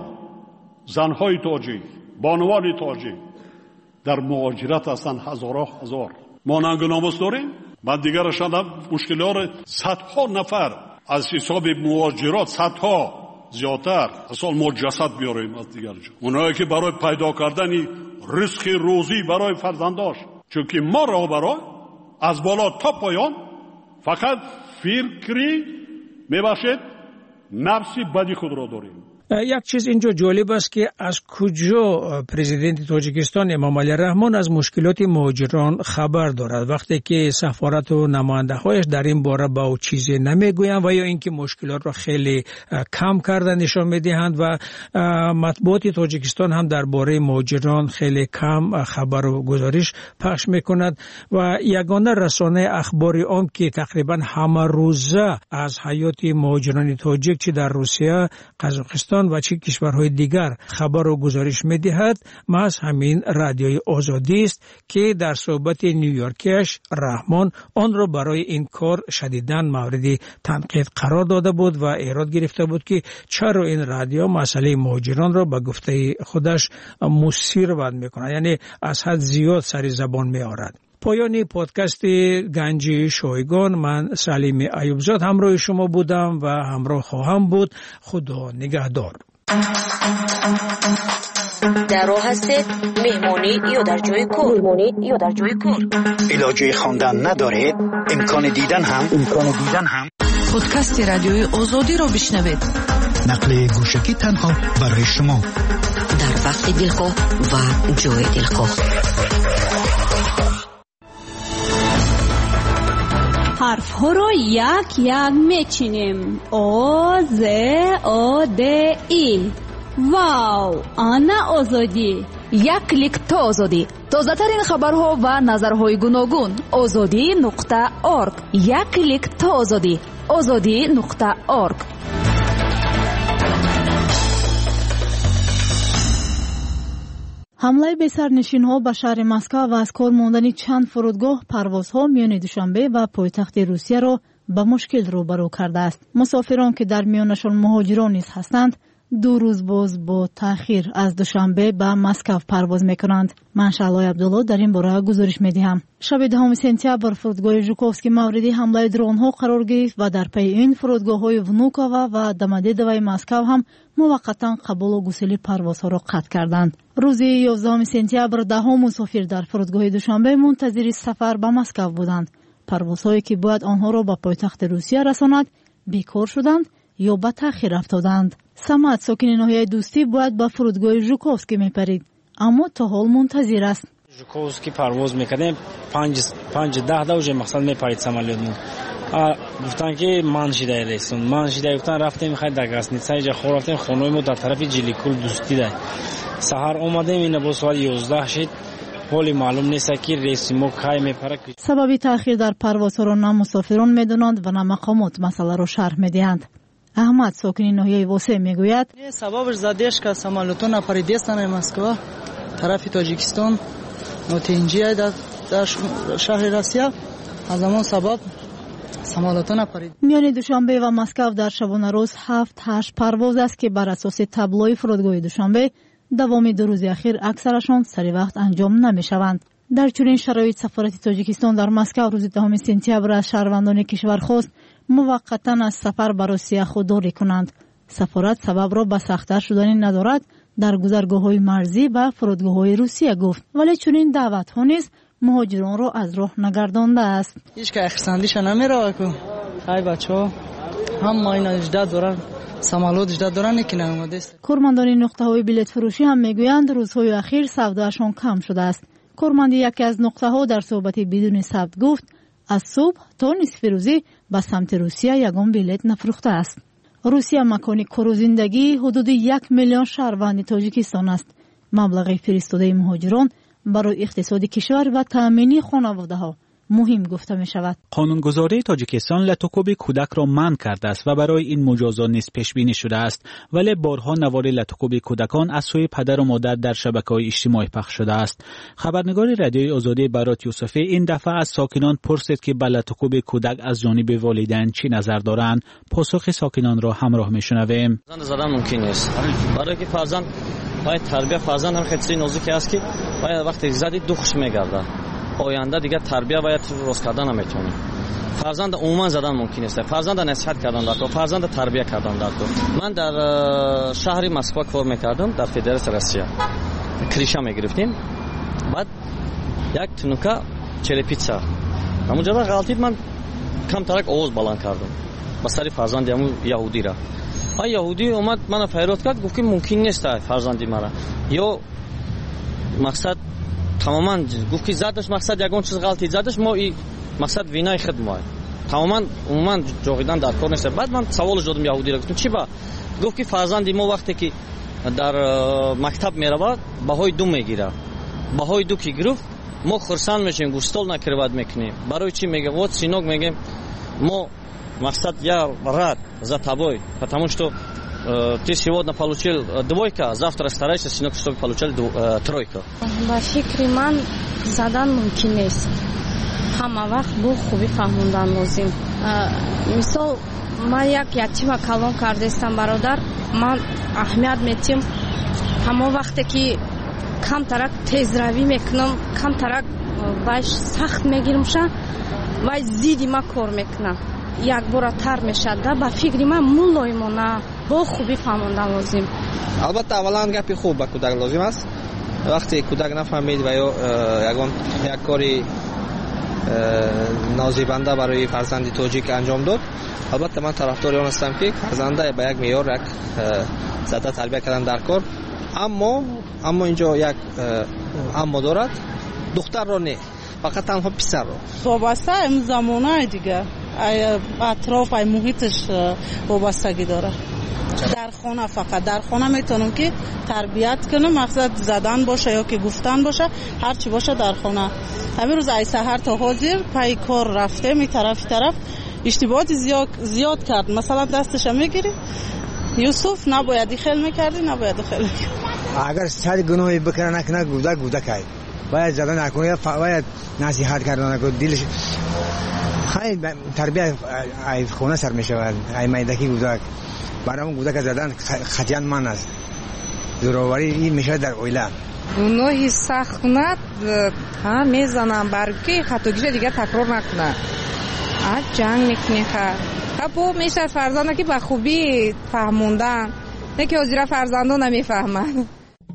Speaker 19: زنهای تاجیک، بانوان تاجیک در مهاجرت هستند هزارها هزار. ما ننگ و ناموس داریم؟ بعد دیگر شدن مشکلات صدها نفر از حساب مهاجرات، صدها زیادتر اصلا ما جسد بیاریم از دیگر جا. اونایی که برای پیدا کردن رزق روزی برای فرزنداش، چون که ما را برای از بالا تا پایان فقط فکری میباشد نفسی بدی خود را داریم.
Speaker 16: یک چیز اینجا جالب است که از کجا پرزیدنت تاجیکستان امام علی رحمان از مشکلات مهاجران خبر دارد وقتی که سفارت و نماینده هایش در این باره با او چیزی نمیگویند و یا اینکه مشکلات را خیلی کم کرده نشان میدهند و مطبوعات تاجیکستان هم درباره مهاجران خیلی کم خبر و گزارش پخش میکند و یگانه رسانه اخباری عام که تقریبا همه روزه از حیات مهاجران تاجیک چه در روسیه، قزاقستان و چه کشورهای دیگر خبر و گزارش می‌دهد محض همین رادیوی آزادی است که در صحبت نیویورکیش رحمان آن را برای این کار شدیداً مورد تنقید قرار داده بود و ایراد گرفته بود که چرا این رادیو مسئله مهاجران را به گفته خودش مثیر بد می‌کند، یعنی از حد زیاد سر زبان می‌آورد. پایان پادکست گنجی شایگان، من سلیم ایوبزاد همراه شما بودم و همراه خواهم بود. خدا نگهدار.
Speaker 4: در راه هستید مهمانی یا در جای کار؟ مهمانی یا در جای کار؟
Speaker 1: علاجه خواندن ندارید؟ امکان دیدن هم امکان دیدن هم
Speaker 20: پادکست رادیوی آزادی را بشنوید.
Speaker 1: نقل گوشکی تنها برای شما
Speaker 4: در وقت دلخواه و جای دلخواه. حرف ها را یک یک میچینیم. آ ز آ د ای. واو، آنا آزادی.
Speaker 20: یک کلیک تا آزادی. تازه‌ترین خبرها و نظرهای گوناگون. آزادی نقطه اورگ. یک کلیک تا آزادی. آزادی نقطه اورگ.
Speaker 21: ҳамлаи бесарнишинҳо ба шаҳри Москва ва аз кор мондани чанд фурудгоҳ парвозҳо миёни Душанбе ва пойтахти Русияро ба мушкил рӯбарӯ кардааст. мусофирон ки дар миёнашон муҳоҷирон низ ҳастанд, ду рӯз боз бо таъхир аз Душанбе ба Москва парвоз мекунанд. ман Шаҳлои Абдулло дар ин бора гузориш медиҳам. шаби дҳуми сентябр фурудгоҳи Жуковский мавриди ҳамлаи дронҳо қарор гирифт ва дар пайи ин фурудгоҳҳои Внуково ва Домодедовои Москва ҳам муваққатан қабулу гусели парвозҳоро қатъ карданд. рӯзи ёздаҳуми сентябр даҳҳо мусофир дар фурудгоҳи Душанбе мунтазири сафар ба Москва буданд. парвозҳое ки бояд онҳоро ба пойтахти Русия расонад, бекор шуданд ё ба таъхир афтоданд. Самат, сокини ноҳияи Дӯстӣ, бояд ба фурудгоҳи Жуковский мепарид, аммо то ҳол мунтазир аст.
Speaker 22: Жуковский парвоз мекардем, панҷ даҳ да уже мақсад мепарид самолёт. гуфтан ки ман шидай ресун ман шидай гуфтан рафтем хай дар гостиница иҷа хо рафтем хонаи мо дар тарафи Ҷиликул Дӯстӣ да. саҳар омадем, ина бо соат ёздаҳ шид. ҳоли маълум нест ки реси мо кай мепара.
Speaker 21: сабаби таъхир дар парвозҳоро на мусофирон медонанд ва на мақомот масъаларо шарҳ медиҳанд. Аҳмад, сокини ноҳияи Восеъ, мегӯяд:
Speaker 23: сабабаш задержка самолётон напаридестана Москва тарафи Тоҷикистон нотинҷия дар шаҳри Россия. аз ҳамон сабаб самолётон напарид.
Speaker 21: миёни Душанбе ва Москва дар шабонарӯз ҳафт ҳашт парвоз аст ки бар асоси таблои фурудгоҳи Душанбе давоми ду рӯзи ахир аксарашон сари вақт анҷом намешаванд. дар чунин шароит сафорати Тоҷикистон дар Москва рӯзи дҳуми сентябр аз шаҳрвандони кишвар хост муваққатан аз сафар ба Русия худдорӣ кунанд. сафорат сабабро ба сахттар шудани надорат дар гузаргоҳҳои марзӣ ба фурудгоҳҳои Русия гуфт, вале чунин даъватҳо низ муҳоҷиронро аз роҳ нагардондааст.
Speaker 23: ҳеҷ ка ахирсандиша намеравад ку ай бачаҳо ҳама ина ижда доранд, самолёт ижда доранд, ки наомадест.
Speaker 21: кормандони нуқтаҳои билетфурӯшӣ ҳам мегӯянд рӯзҳои ахир савдоашон кам шудааст. корманди яке аз нуқтаҳо дар суҳбати бидуни сабт гуфт: аз субҳ то нисфи рӯзӣ ба самти Русия ягон билет нафурӯхтааст. Русия макони кору зиндагии ҳудуди як миллион шаҳрванди Тоҷикистон аст. маблағи фиристодаи муҳоҷирон барои иқтисоди кишвар ва таъмини хонаводаҳо муҳим гуфта мешавад.
Speaker 2: қонунгузории Тоҷикистон латукуби кӯдакро манъ кардааст ва барои ин муҷозот низ пешбинӣ шудааст, вале борҳо навори латукуби кӯдакон аз сӯи падару модар дар шабакаҳои иҷтимоӣ пахш шудааст. хабарнигори радиои Озодӣ Барот Юсуфӣ ин дафъа аз сокинон пурсид ки ба латукуби кӯдак аз ҷониби волидайн чӣ назар доранд. посухи сокинонро ҳамроҳ мешунавем.
Speaker 24: задан мумкин нест, барои ки фарзанд باید تربیت فرزند هم خیلی نازکی است که باید وقتی زدی دخش میگرده. آینده دیگه تربیت باید روز کردن نمیتونه. فرزند عموما زدن ممکن است. فرزند نصیحت کردن دارد، فرزند تربیت کردن دارد. من در شهر مسکو کار میکردم در فدراسیون روسیه. کریشا میگرفتیم. بعد یک تنوکا چلپیتسا. اونجا غلطی من کم ترک آواز بلند کردم. با سری فرزند همون یهودی را. آیا یهودی اومد منو فریاد کرد، گفت که ممکن نیست فرزندی مرا. یا مقصد تماما گفت که زدش مقصد یگان چیز غلطی زدش، ما این مقصد وینای خود ما تماما عموما جوغیدن در کار نیست. بعد من سوالش دادم یهودی را، گفتم چی با؟ گفت که فرزندی ما وقتی که در مکتب میرود بهای دو میگیره، بهای دو کی گرفت ما خرسند میشیم، گوشتال نکرود میکنیم. برای چی میگه؟ вот сынок میگیم ما مقصد я рад за тобой, потому что э, ты сегодня получил двойка, завтра старайся, сынок, чтобы получил э, тройка.
Speaker 3: ба фикри ман задан мумкин нест. ҳама вақт бо хубӣ фаҳмондан лозим. мисол ман як ятима калон кардестам бародар, ман аҳамият метим ҳама вақте ки камтарак тезравӣ мекунам, камтарак байш сахт мегирмша вай зидди ма кор мекунам. як бора тар мешад да, ба фикри ман мулоимона бо хубӣ фаҳмондан лозим.
Speaker 25: албатта аввалан гапи хуб ба кӯдак лозим аст. вақте кӯдак нафаҳмид ва ё ягон як кори нозибанда барои фарзанди тоҷик анҷом дод, албатта ман тарафдори он ҳастам ки фарзанда ба як меъёр як зада тарбия кардан дар кор. аммо аммо инҷо як аммо дорад. духтарро не فقط تنها پسر رو.
Speaker 5: وابسته این زمانه دیگه اطراف ای محیطش وابستگی داره. در خانه فقط در خانه میتونم که تربیت کنم، مقصد زدن باشه یا که گفتن باشه، هر چی باشه در خانه. همین روز ای سحر تا حاضر پای کار رفته، می طرف طرف اشتباهات زیاد زیاد کرد. مثلا دستش میگیری یوسف نباید خیل میکردی، نباید خیل میکردی.
Speaker 7: اگر صد گناهی بکنه نکنه گوده گوده که باید زدن نکنه یا باید نصیحت کردن نکنه. دلش خیلی تربیت ای خونه سر میشه. ای میدکی گوده برام گوده که زدن خجان من است زوراوری این میشه در اویله.
Speaker 9: گناهی سخت کند ها میزنم برای که خطاگیش دیگه تکرار نکنه. ها جنگ میکنی خب با میشه فرزانده که به خوبی فهموندن، نه که حضیر فرزندان نمیفهمن.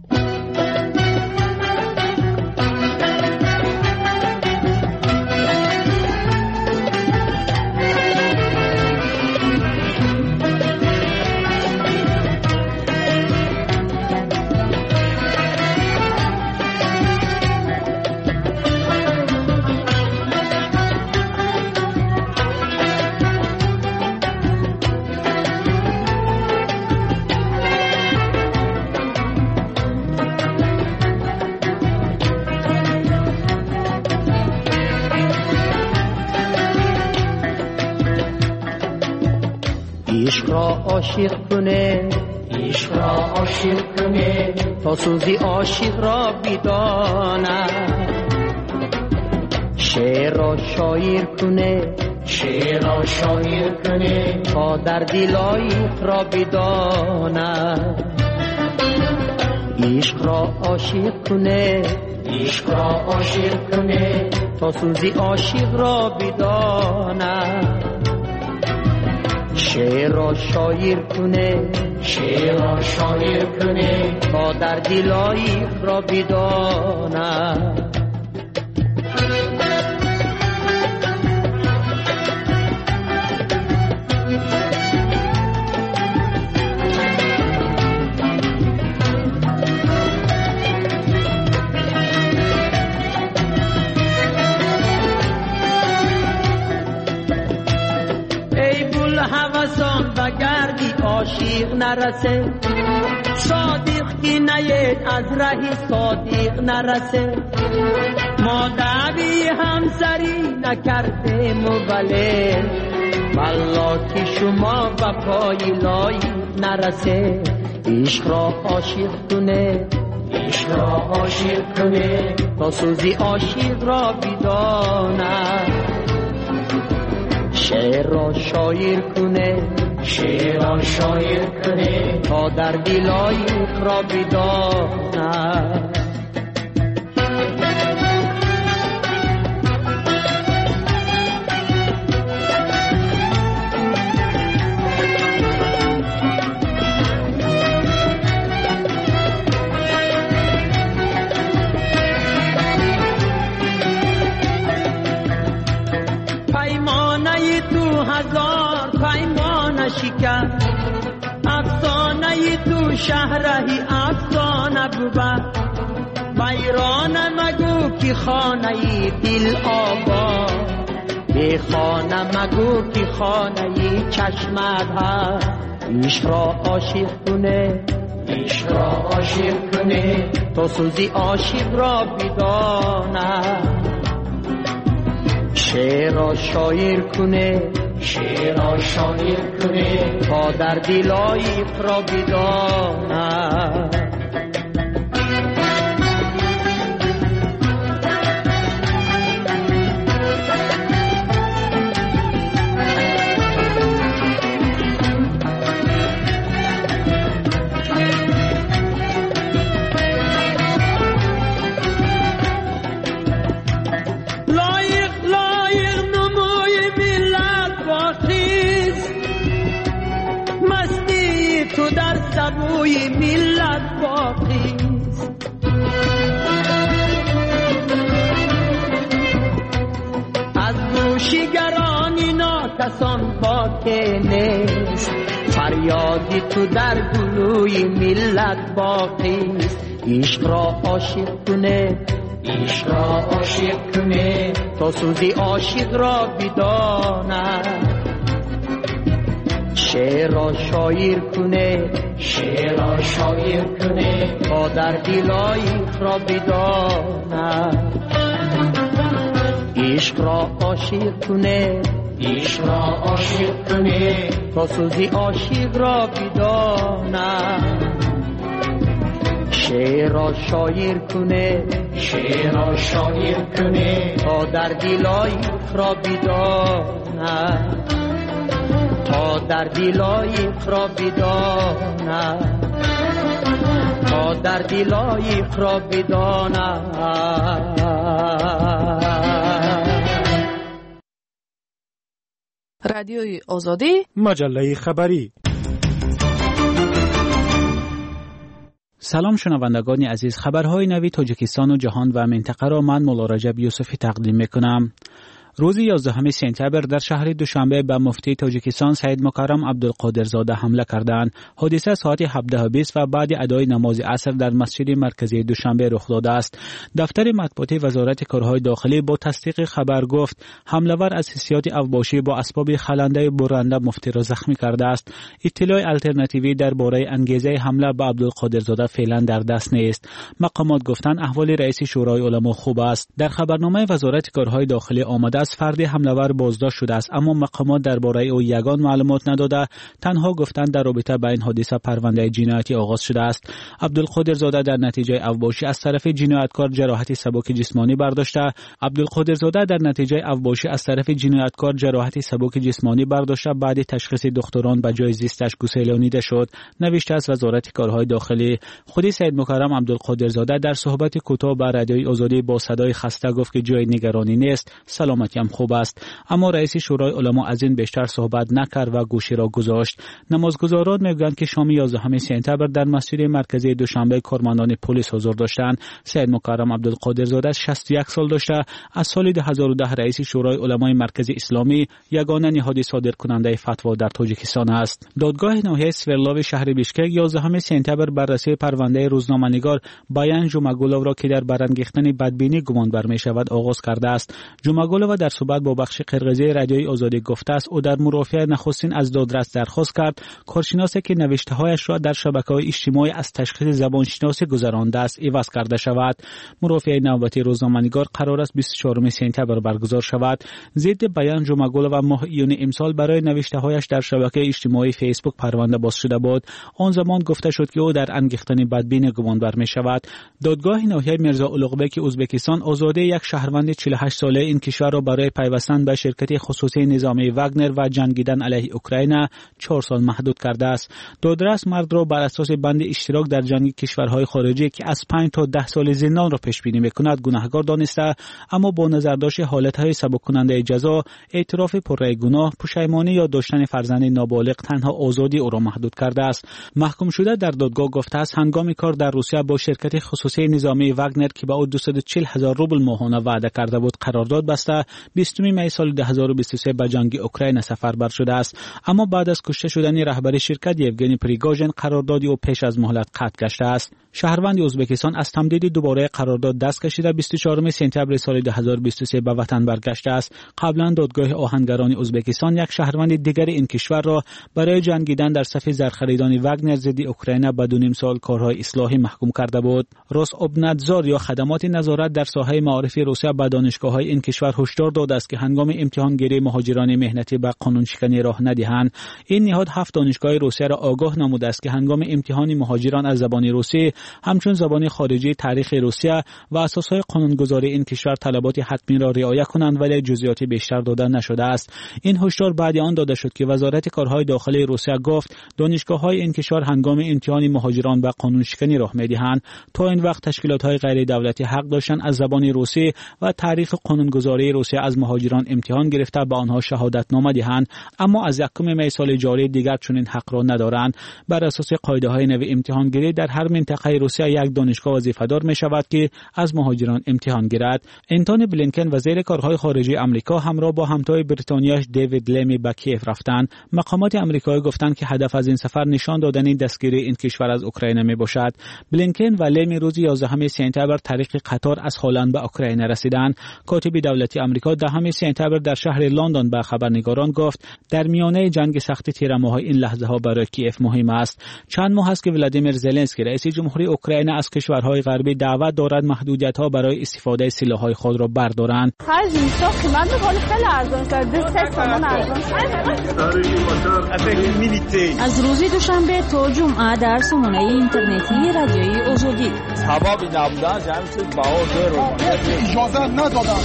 Speaker 10: عشق را عاشق کنه، عشق را عاشق کنه تا سوزی عاشق را بدانه. شعر را شاعر کنه، شعر را شاعر کنه تا در دل عاشق را بدانه. عشق را عاشق کنه، عشق را عاشق کنه تا سوزی عاشق را بدانه. شعر را شاعر کنه، شعر را شاعر کنه تا در دل عاشق را بدانه. بگردی عاشق نرسه، صادق کی نید از راه صادق نرسه. ما دعوی همسری نکردیم ولی والله که شما به پای لایق نرسه. عشق را عاشق کنه، عشق را عاشق کنه تا سوزی عاشق را بدانه. شعر را شاعر کنه، شعر را شاعر کنه تا در دل عاشق را بدانه. پیمانه تو هزار پیمانه شکر، افسانه تو شهرهی افسانه بود. ویرانه مگو که خانه دل آباد، به خانه مگو که خانه چشمت هست. عشق را عاشق کنه، عشق را عاشق کنه تا سوزی عاشق را بدانه. شعر را شاعر کنه، شعر را شاعر کنه تا در دل عاشق را بدانه. سبوی ملت باقی از نوشیگران اینا کسان باقی نیست. فریادی تو در گلوی ملت باقی است. عشق را عاشق کنه، عشق را عاشق کنه تا سوزی عاشق را بداند شعر را شاعر کنه شعر را شاعر کنه تا در دلای را بداند عشق را عاشق کنه عشق را عاشق کنه تا سوزی عاشق را بداند شعر را شاعر کنه شعر را شاعر کنه تا در دلای را بداند تا در دلای را بداند تا در دلای را بداند.
Speaker 21: رادیوی آزادی
Speaker 16: مجله خبری.
Speaker 2: سلام شنوندگان عزیز، خبرهای نوی تاجیکستان و جهان و منطقه را من مولا رجب یوسفی تقدیم میکنم. روز یازدهم سپتامبر در شهر دوشنبه به مفتی تاجیکستان سید مکرم عبدالقادرزاده حمله کردند. حادثه ساعت هفده و بیست و بعد ادای نماز عصر در مسجد مرکزی دوشنبه رخ داده است. دفتر مطبوعاتی وزارت کارهای داخلی با تصدیق خبر گفت حمله‌ور از حسیات اوباشی با اسباب خلنده برنده مفتی را زخمی کرده است. اطلاع الترناتیوی درباره انگیزه حمله به عبدالقادرزاده فعلا در دست نیست. مقامات گفتند احوال رئیس شورای علما خوب است. در خبرنامه وزارت کارهای داخلی آمده از فرد حمله‌ور بازداشت شده است، اما مقامات درباره او یگان معلومات نداده، تنها گفتند در رابطه با این حادثه پرونده جنایتی آغاز شده است. عبدالقادرزاده در نتیجه اوباشی از طرف جنایتکار جراحت سبک جسمانی برداشته. عبدالقادرزاده در نتیجه اوباشی از طرف جنایتکار جراحت سبک جسمانی برداشته بعد تشخیص دکتران به جای زیستش گسیلانیده شد، نوشته از وزارت کارهای داخلی. خود سید مکرم عبدالقادرزاده در صحبت کوتاه با رادیوی آزادی با صدای خسته گفت که جای نگرانی نیست، سلامتی هم خوب است. اما رئیس شورای علما از این بیشتر صحبت نکرد و گوشی را گذاشت. نمازگزاران میگویند که شام یازدهم سپتامبر در مسجد مرکزی دوشنبه کارمندان پلیس حضور داشتند. سید مکرم عبدالقادرزاده شصت و یک سال داشته، از سال دو هزار و ده رئیس شورای علمای مرکزی اسلامی، یگانه نهاد صادر کننده فتوا در تاجیکستان است. دادگاه ناحیه سورلاو شهر بیشکک یازدهم سپتامبر بررسی پرونده روزنامه‌نگار بیان جمعگولو را که در برانگیختن بدبینی گمان بر می‌شود آغاز کرده است. جمعگولو در صحبت با بخش قرقیزی رادیوی آزادی گفته است او در مرافعه نخستین از دادرس درخواست کرد کارشناسی که نوشته‌هایش را در شبکه‌های اجتماعی از تشخیص زبانشناسی گذرانده است عوض کرده شود. مرافعه نوبتی روزنامه‌نگار قرار است بیست و چهارم سپتامبر برگزار شود. ضد بیان جمعگولو ماه یونی امسال برای نوشته‌هایش در شبکه اجتماعی فیسبوک پرونده باز شده بود. آن زمان گفته شد که او در انگیختن بدبینی گمان بر می‌شود. دادگاه ناحیه میرزا اولوغبک ازبکستان آزادی یک شهروند چهل و هشت ساله این کشور را برای پیوستن به شرکت خصوصی نظامی واگنر و جنگیدن علیه اوکراین چهار سال محدود کرده است. دادرس مرد را بر اساس بند اشتراک در جنگ کشورهای خارجی که از پنج تا ده سال زندان را پیش بینی می‌کند گناهکار دانسته، اما با نظرداشت حالت‌های سبک کننده جزا، اعتراف پررأی گناه، پشیمانی یا داشتن فرزند نابالغ تنها آزادی او را محدود کرده است. محکوم شده در دادگاه گفته است هنگام کار در روسیه با شرکت خصوصی نظامی واگنر که به او دویست و چهل هزار روبل ماهانه وعده کرده بود قرارداد بسته، بیستم می سال دو هزار و بیست و سه به جنگ اوکراین سفربر شده است. اما بعد از کشته شدن رهبر شرکت یوگنی پریگوژن قراردادی او پیش از مهلت قطع گشته است. شهروند ازبکستان از تمدید دوباره قرارداد دست کشیده بیست و چهارم سپتامبر سال دو هزار و بیست و سه به وطن برگشته است. قبلا دادگاه آهنگران ازبکستان یک شهروند دیگر این کشور را برای جنگیدن در صف زرخریدان واگنر ضد اوکراین به دو نیم سال کارهای اصلاحی محکوم کرده بود. روسابنادزور یا خدمات نظارت در ساحه معارفی روسیه به دانشگاه‌های این کشور هشدار داده است که هنگام امتحانگیری مهاجران مهنتی به قانون شکنی راه ندهند. این نهاد هفت دانشگاه روسیه را آگاه نموده است که هنگام امتحان مهاجران از زبان روسی همچون زبان خارجی تاریخ روسیه و اساسهای قانونگذاری این کشور طلبات حتمی را رعایت کنند، ولی جزئیات بیشتر داده نشده است. این هشدار بعد آن داده شد که وزارت کارهای داخلی روسیه گفت دانشگاه‌های این کشور هنگام امتحان مهاجران به قانون شکنی راه می‌دهند. تا این وقت تشکیلات‌های غیر دولتی حق داشتند از زبان روسی و تاریخ قانونگذاری روسیه را از مهاجران امتحان گرفته به آنها شهادتنامه دهند، اما از یکم می سال جاری دیگر چنین حق را ندارند. بر اساس قاعده های نو امتحانگیری در هر منطقه روسیه یک دانشگاه وظیفه‌دار می شود که از مهاجران امتحان گیرد. انتونی بلینکن وزیر کارهای خارجه آمریکا همراه با همتای بریتانیایش دیوید لیمی به کیف رفتند. مقامات آمریکایی گفتند که هدف از این سفر نشان دادن دستگیری این کشور از اوکراین می باشد. بلینکن و لیمی روز یازدهم سپتامبر طریق قطار از هلند به اوکراین رسیدند. کاتب دولتی آمریکا دهم سپتامبر در شهر لندن به خبرنگاران گفت در میانه جنگ سخت تیر ماه این لحظه ها برای کیف مهم است. چند ماه است که ولادیمیر زلنسکی رئیس جمهوری اوکراین از کشورهای غربی دعوت دارد محدودیت ها برای استفاده سلاح‌های خود را بردارند.
Speaker 21: از روز دوشنبه تا جمعه در سامانه اینترنتی رادیوی آزادی
Speaker 6: ثوابی نبودن جمعیت بهار اجازه ندادن.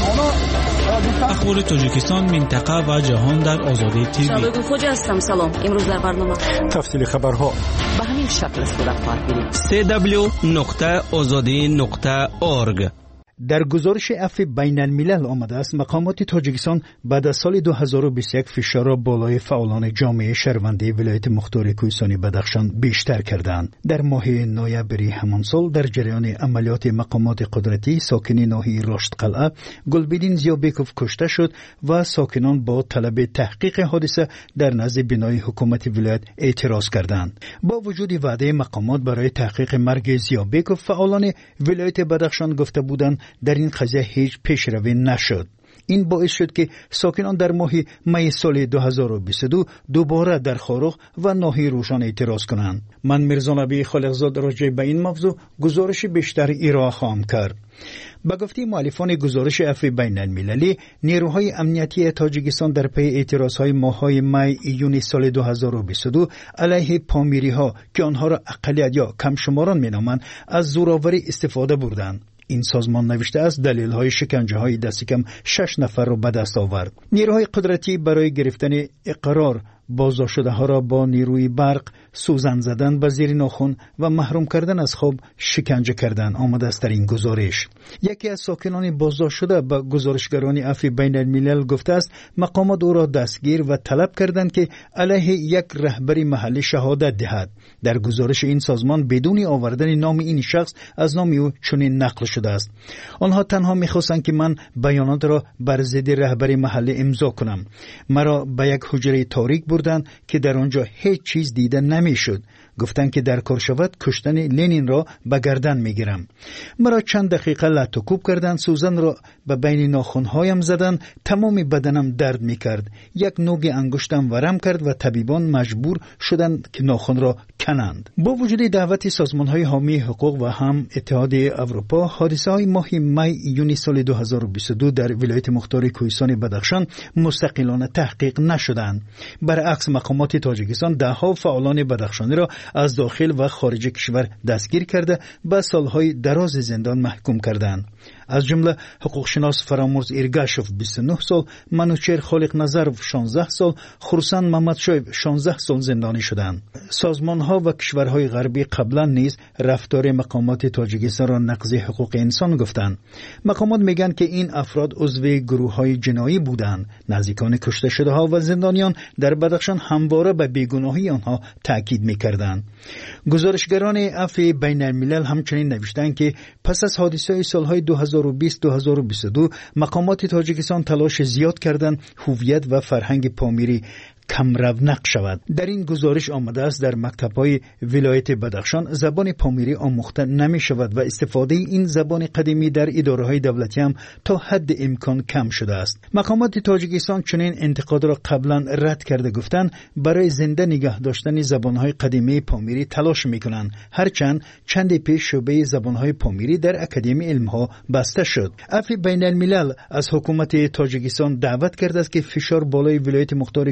Speaker 2: اخبار تاجیکستان، منطقه و جهان در آزادی تیوی.
Speaker 12: شبکه خوجا هستم. سلام. امروز در برنامه
Speaker 6: تفصیل خبرها
Speaker 12: به همین شکل صورت خواهد گرفت.
Speaker 11: سی دبلیو نقطه آزادی نقطه اورگ.
Speaker 1: در گزارش عفو بین الملل آمده است مقامات تاجیکستان بعد از سال دو هزار و بیست و یک فشار را بالای فعالان جامعه شهروندی ولایت مختار کوهستانی بدخشان بیشتر کردند. در ماه نوامبر همان سال در جریان عملیات مقامات قدرتی ساکنین ناحیه رشد قلعه گلبدین زیابیکوف کشته شد و ساکنان با طلب تحقیق حادثه در نزد بنای حکومت ولایت اعتراض کردند. با وجود وعده مقامات برای تحقیق مرگ زیابیکوف، فعالان ولایت بدخشان گفته بودند در این قضیه هیچ پیشروی نشد. این باعث شد که ساکنان در ماه می سال دو هزار و بیست و دو دوباره در خاروخ و ناحیه روشن اعتراض کنند. من میرزا نبی خالقزاد راجع به این موضوع گزارش بیشتر ارائه خواهم کرد. به گفته مؤلفان گزارش عفو بین المللی، نیروهای امنیتی تاجیکستان در پی اعتراضهای ماه‌های می ایون سال دو هزار و بیست و دو علیه پامیری‌ها که آنها را اقلیت یا کم شماران می‌نامند از زورآوری استفاده بردند. این سازمان نوشته است دلیل‌های شکنجه‌های دست کم شش نفر را به دست آورد. نیروهای قدرتی برای گرفتن اقرار بازداشت ها را با نیروی برق، سوزن زدن به زیر ناخن و محروم کردن از خواب شکنجه کردن آمده است در این گزارش. یکی از ساکنان بازداشت شده به گزارشگران عفو بین الملل گفته است مقامات او را دستگیر و طلب کردند که علیه یک رهبر محلی شهادت دهد. در گزارش این سازمان بدون آوردن نام این شخص از نام او چنین نقل شده است: آنها تنها می‌خواستند که من بیانات را بر ضد رهبر محلی امضا کنم. مرا به یک حجره تاریک بردن که در آنجا هیچ چیز دیده نمیشد. گفتند که در کار شود کشتن لنین را به گردن میگیرم. مرا چند دقیقه لط و کوب کردند، سوزن را به بین ناخنهایم زدند، تمام بدنم درد میکرد. یک نوک انگشتم ورم کرد و طبیبان مجبور شدند که ناخن را کنند. با وجود دعوت سازمان‌های حامی حقوق و هم اتحادیه اروپا، حادثه‌های ماه می ایون سال دو هزار و بیست و دو در ولایت مختار کوهستان بدخشان مستقلانه تحقیق نشدند. برعکس مقامات تاجیکستان ده‌ها فعالان بدخشانی را از داخل و خارج کشور دستگیر کرده به سالهای دراز زندان محکوم کردند. از جمله حقوقشناس فرامرز ایرگاشوف بیست و نه سال، منوچهر خالق نظرов شانزده سال، خورسند محمدشاهیو شانزده سال زندانی شدند. سازمان‌ها و کشورهای غربی قبلا نیز رفتار مقامات تاجیکستان را نقض حقوق انسان گفتند. مقامات میگن که این افراد عضو گروه‌های جنایی بودند. نزدیکان کشته شده‌ها و زندانیان در بدخشان همواره به بیگناهی آنها تاکید می‌کردند. گزارشگران عفو بین الملل همچنین نوشتند که پس از حادثه سالهای دو هزار و بیست دو هزار و بیست و دو مقامات تاجیکستان تلاش زیاد کردند هویت و فرهنگ پامیری کم رونق شود. در این گزارش آمده است در مکتب‌های ولایت بدخشان زبان پامیری آموخته نمی شود و استفاده این زبان قدیمی در اداره‌های دولتی هم تا حد امکان کم شده است. مقامات تاجیکستان چنین انتقاد را قبلا رد کرده، گفتند برای زنده نگه داشتن زبان‌های قدیمی پامیری تلاش می‌کنند. هرچند چند پیش شعبه زبان‌های پامیری در اکادمی علم‌ها بسته شد. عفو بین الملل از حکومت تاجیکستان دعوت کرده است که فشار بالای ولایت مختار کوهستان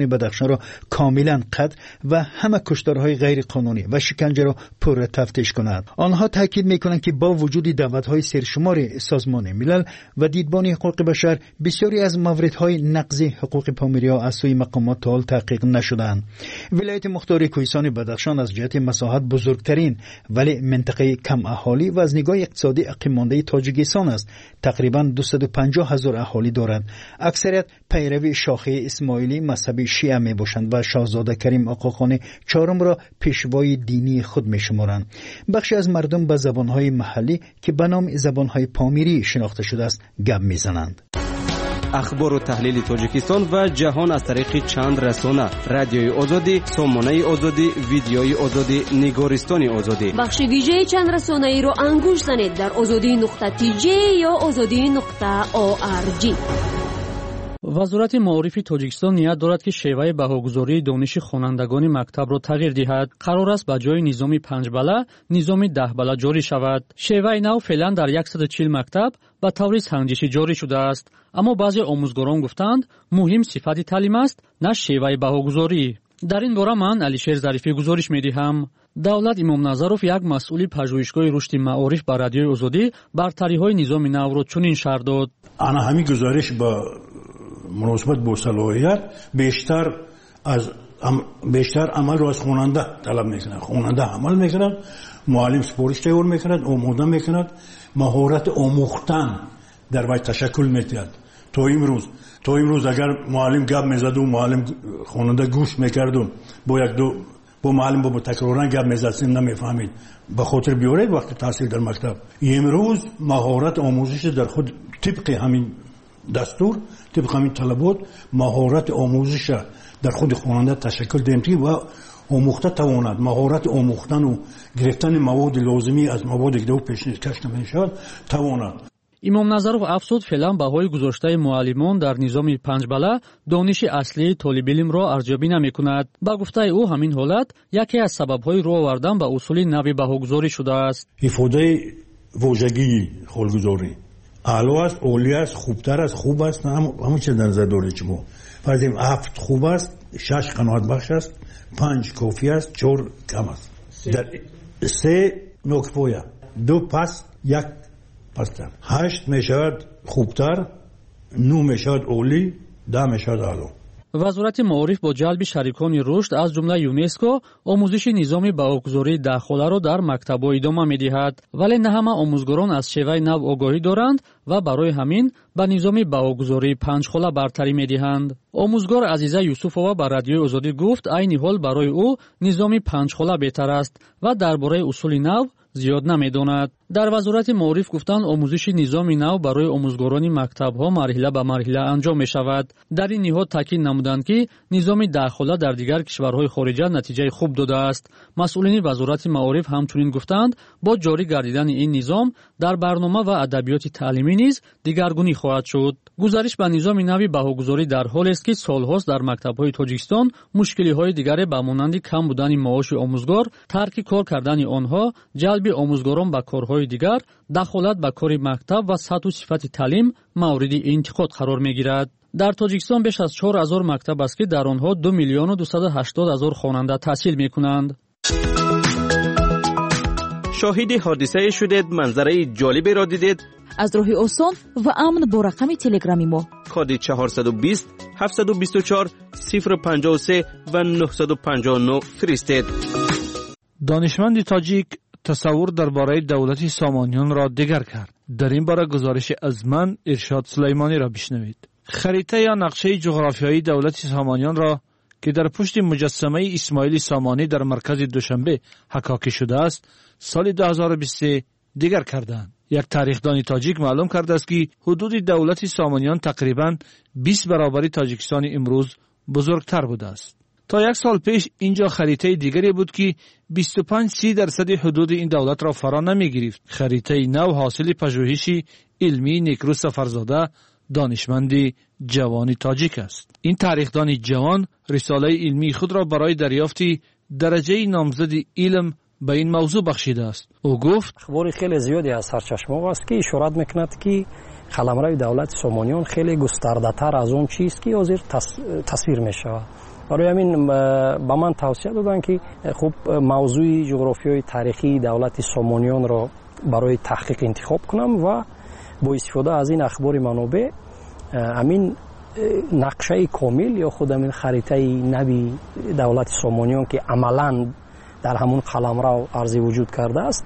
Speaker 1: بدخشان را کاملا قطع و همه کشتارهای غیر قانونی و شکنجه را پر تفتیش کند. آنها تاکید میکنند که با وجود دعوت‌های سرشمار سازمان ملل و دیدبان حقوق بشر، بسیاری از موردهای نقض حقوق پامیریا از سوی مقامات تا حال تحقیق نشدند. ولایت مختار کوهستان بدخشان از جهت مساحت بزرگترین ولی منطقه کم اهالی و از نگاه اقتصادی عقب مانده تاجیکستان است. تقریبا دویست و پنجاه هزار اهالی دارد. اکثریت پیروی شاخه اسماعیلی مذهبی شیعه می باشند و شاهزاده کریم آقاخان چهارم را پیشوای دینی خود می شمارند. بخشی از مردم به زبانهای محلی که به نام زبانهای پامیری شناخته شده است گپ می زنند.
Speaker 8: اخبار و تحلیل تاجیکستان و جهان از طریق چند رسانه: رادیوی آزادی، سامانه آزادی، ویدیوی آزادی، نگارستان آزادی.
Speaker 13: بخش ویژه چند رسانه ای را انگوش زنید در آزادی نقطه تی جی یا آزادی نقطه او آر جی.
Speaker 14: وزارت معارف تاجیکستان نیت دارد که شیوه بهاگذاری دانش خوانندگان مکتب را تغییر دهد. قرار است به جای نظام پنج بالا، نظام ده بالا جاری شود. شیوه نو فعلا در صد و چهل مکتب به طور سنجشی جاری شده است. اما بعضی آموزگاران گفتند مهم صفت تعلیم است، نه شیوه بهاگذاری. در این باره من علیشیر ظریفی گزارش می‌دهم. دولت امام نظرов یک مسئول پژوهشگاه رشد معارف با رادیوی آزادی برتری‌های نظام نو را چنین شرح داد:
Speaker 15: آن همین گزارش با مناسبت با صلاحیت بیشتر از بیشتر عمل را از خواننده طلب میکنند. خواننده عمل میکند، معلم سپارش تیار میکند، آماده میکند، مهارت آموختن در وقت تشکل میدهد. تا امروز تا امروز اگر معلم گپ میزد و معلم خواننده گوش میکرد و با یک دو با معلم با تکرارن گپ میزد نمیفهمید، به خاطر بیارید وقت تحصیل در مکتب. امروز مهارت آموزش در خود طبق همین دستور، طبق همین طلبات، مهارت آموزش در خود خواننده تشکل دهند و آموخته تواند مهارت آموختن و گرفتن مواد لازمی از مواد دیگر پیشکش نمیشود تواند.
Speaker 14: امام نظرов افزود فعلا بهای گذاشته معلمان در نظام پنج بالا دانش اصلی طالب علم را ارزیابی نمیکند. با گفته او همین حالت یکی از سببهای رو آوردن به اصول نوی بهاگذاری شده است.
Speaker 15: ifade واژگی خالگذاری اعلی است، عالی است، خوبتر است، خوب است، همون چه در نظر دارید شما. فرض کنیم هفت خوب است، شش قناعت بخش است، پنج کافی است، چهار کم است. در سه نکفویا، دو پس، یک پستر. هشت میشود خوبتر، نو میشود عالی، ده میشود اعلی.
Speaker 14: وزارت معارف با جلب شریکان رشد از جمله یونسکو آموزش نظام بهاگذاری ده خاله را در مکتب‌ها ادامه می‌دهد، ولی نه همه آموزگاران از شیوه نو آگاهی دارند و برای همین به نظام بهاگذاری پنج خاله برتری می‌دهند. آموزگار عزیزه یوسفова با رادیوی آزادی گفت عین حال برای او نظام پنج خاله بهتر است و درباره اصول نو زیاد نمی‌داند. در وزارت معارف گفتند آموزش نظام نو برای آموزگاران مکتب‌ها مرحله به مرحله انجام می‌شود. در این نهاد تاکید نمودند که نظام داخله در دیگر کشورهای خارجی نتیجه خوب داده است. مسئولین وزارت معارف همچنین گفتند با جاری گردیدن این نظام در برنامه و ادبیات تعلیمی نیز دیگرگونی خواهد شد. گزارش به نظام نوی بهاگذاری در حال است که سال‌هاست در مکتب‌های تاجیکستان مشکل‌های دیگر به مانند کم بودن معاش آموزگار، ترک کار کردن آنها، جلب آموزگاران به کارهای دیگر، دخالت به کار مکتب و سطح و صفت تعلیم مورد انتقاد قرار می‌گیرد. در تاجیکستان بیش از چهار هزار مکتب است که در آنها دو میلیون و دویست و هشتاد هزار خواننده تحصیل می‌کنند.
Speaker 11: شاهد حادثه شدید، منظره جالبی را دیدید؟
Speaker 20: از راه آسان و امن با رقم تلگرامی ما
Speaker 11: کد چهارصد و بیست هفتصد و بیست و چهار صفر پنجاه و سه و نهصد و پنجاه و نه فرستید.
Speaker 16: دانشمند تاجیک تصور درباره دولت سامانیان را دگر کرد. در این باره گزارش از من ارشاد سلیمانی را بشنوید. خریطه یا نقشه جغرافیایی دولت سامانیان را که در پشت مجسمه اسماعیل سامانی در مرکز دوشنبه حکاکی شده است، سال دو هزار و بیست و سه دیگر کردند. یک تاریخدان تاجیک معلوم کرده است که حدود دولت سامانیان تقریباً بیست برابر تاجیکستان امروز بزرگتر بوده است. تا یک سال پیش اینجا خریطه دیگری بود که بیست و پنج سی درصد حدود این دولت را فرا نمی گرفت. خریطه نو حاصل پژوهش علمی نیکروز سفرزاده، دانشمند جوان تاجیک است. این تاریخدان جوان رساله علمی خود را برای دریافت درجه نامزد علم به این موضوع بخشیده است. او گفت
Speaker 17: اخبار خیلی زیادی از سرچشمه است که اشارت میکند که قلمرو دولت سامانیان خیلی گسترده تر از اون چیز که حاضر تصویر میشود. برای همین با من توصیه دادن که خوب موضوع جغرافیای تاریخی دولت سامانیان را برای تحقیق انتخاب کنم و با استفاده از این اخبار منابع همین نقشه کامل یا خود همین خریطه نوی دولت سامانیان که عملاً در همون قلمرو عرضی وجود کرده است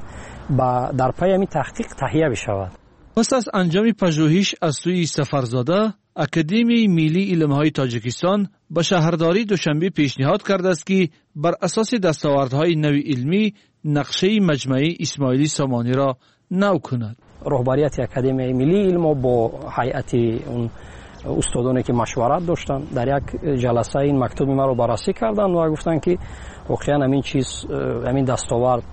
Speaker 17: با در پای همین تحقیق تهیه بشود.
Speaker 4: پس از انجام پژوهش از سوی سفرزاده، اکادمی ملی علم‌های تاجیکستان به شهرداری دوشنبه پیشنهاد کرده است که بر اساس دستاوردهای نوی علمی نقشه مجمع اسماعیلی سامانی را نو کند.
Speaker 17: رهبریت اکادمی ملی علم با هیئت اون استادانی که مشورت داشتن در یک جلسه این مکتوب ما رو بررسی کردن و گفتن که واقعا همین چیز همین دستاورد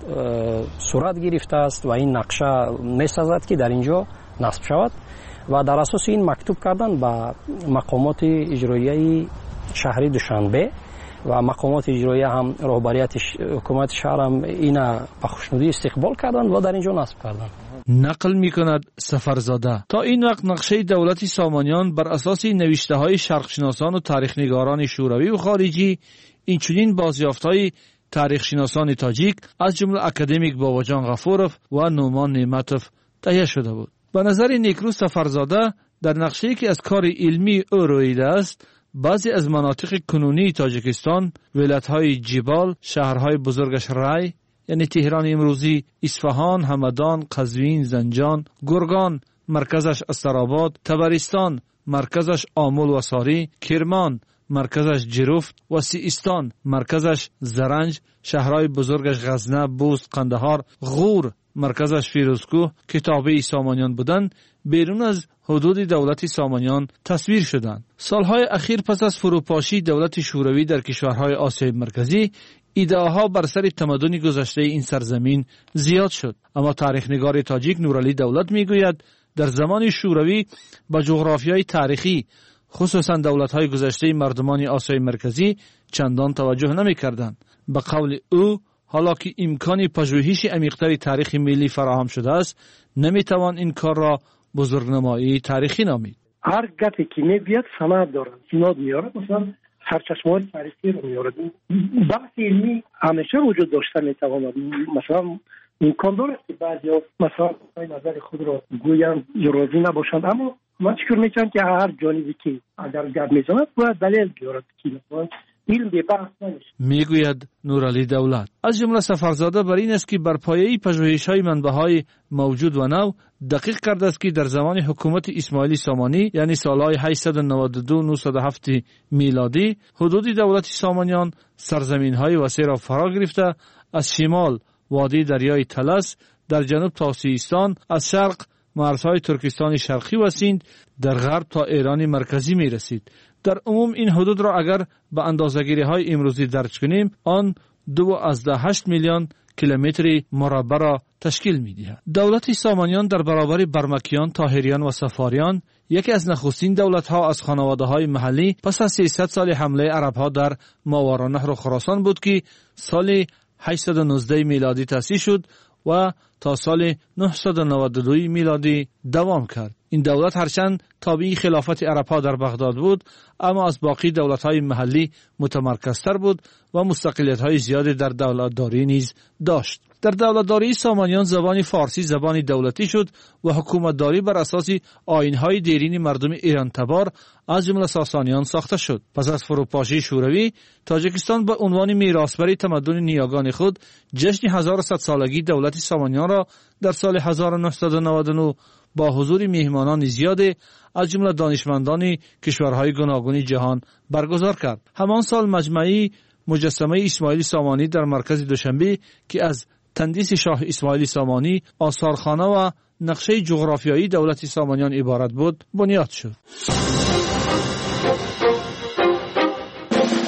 Speaker 17: صورت گرفته است و این نقشه می‌سازد که در اینجا نصب شود و در اساس این مکتوب کردن به مقامات اجرایی شهری دوشنبه و مقامات اجرایی هم رهبریت حکومت شهر هم اینا به خوشنودی استقبال کردن و در اینجا نصب کردن.
Speaker 4: نقل می‌کند سفرزاده. تا این وقت نقشه دولت سامانیان بر اساس نوشته‌های شرقشناسان و تاریخ‌نگاران شوروی و خارجی، اینچنین بازیافت‌های تاریخ‌شناسان تاجیک از جمله اکادمیک باباجان غفورов و نومان نعمتov تهیه شده بود. به نظر نیکروز سفرزاده در نقشه‌ای که از کار علمی او رویده است، بعضی از مناطق کنونی تاجیکستان، ولایت‌های جبال، شهرهای بزرگش رای یعنی تهران امروزی، اصفهان، همدان، قزوین، زنجان، گرگان مرکزش استراباد، تبریستان مرکزش آمل و ساری، کرمان مرکزش جروفت و سیستان مرکزش زرنج، شهرهای بزرگش غزنه، بوست، قندهار، غور مرکزش فیروزکوه که تابع سامانیان بودند، بیرون از حدود دولت سامانیان تصویر شدند. سالهای اخیر پس از فروپاشی دولت شوروی در کشورهای آسیای مرکزی، ایده‌ها بر سر تمدن گذشته این سرزمین زیاد شد. اما تاریخ‌نگار تاجیک نورعلی دولت می‌گوید در زمان شوروی با جغرافیای تاریخی خصوصا دولت‌های گذشته مردمان آسیای مرکزی چندان توجه نمی‌کردند. به قول او حالا که امکان پژوهش عمیق‌تر تاریخ ملی فراهم شده است، نمی‌توان این کار را بزرگنمایی تاریخی نامید.
Speaker 18: هر گپی که می‌بیاد سند داره، سند میاره، مثلا سرچشمه‌های تاریخی رو میاره. بحث علمی همیشه وجود داشته می‌تواند. مثلا امکان داره که بعضیا مثلا نظر خود را گویند یا راضی نباشند، اما من فکر می‌کنم که هر جانبی که اگر گپ می‌زند باید دلیل بیارد که مثلا علم به بحث نمیشه.
Speaker 4: میگوید نورعلی دولت. از جمله سفرزاده بر این است که بر پایه پژوهش‌های منبع‌های موجود و نو دقیق کرده است که در زمان حکومت اسماعیلی سامانی یعنی سالهای هشتصد و نود و دو تا نهصد و هفت میلادی حدود دولت سامانیان سرزمین‌های وسیع را فرا گرفته از شمال وادی دریای طلس، در جنوب تا سیستان، از شرق مرزهای ترکستان شرقی و سیند، در غرب تا ایران مرکزی می رسید. در عموم این حدود را اگر به اندازه‌گیری های امروزی درج کنیم، آن دو از ده هشت میلیون کیلومتر مربع را تشکیل می دهد. دولت سامانیان در برابر برمکیان، طاهریان و صفاریان یکی از نخستین دولت‌ها از خانواده‌های محلی پس از سیصد سال حمله عرب‌ها در ماوراءالنهر و خراسان بود که سال هشتصد و نوزده میلادی تأسیس شد و تا سال نهصد و نود و دو میلادی دوام کرد. این دولت هرچند تابع خلافت عرب‌ها در بغداد بود، اما از باقی دولت‌های محلی متمرکزتر بود و مستقلیت‌های زیادی در دولتداری نیز داشت. در دولتداری سامانیان زبان فارسی زبان دولتی شد و حکومتداری بر اساس آیین‌های دیرین مردم ایران تبار از جمله ساسانیان ساخته شد. پس از فروپاشی شوروی، تاجیکستان به عنوان میراثبر تمدن نیاگان خود جشن هزار و صد سالگی دولت سامانیان را در سال هزار و نهصد و نود و نه با حضور میهمانان زیاد از جمله دانشمندان کشورهای گوناگون جهان برگزار کرد. همان سال مجمعی مجسمه اسماعیلی سامانی در مرکز دوشنبه که از تندیس شاه اسماعیلی سامانی، آثارخانه و نقشه جغرافیایی دولت سامانیان عبارت بود، بنیاد شد.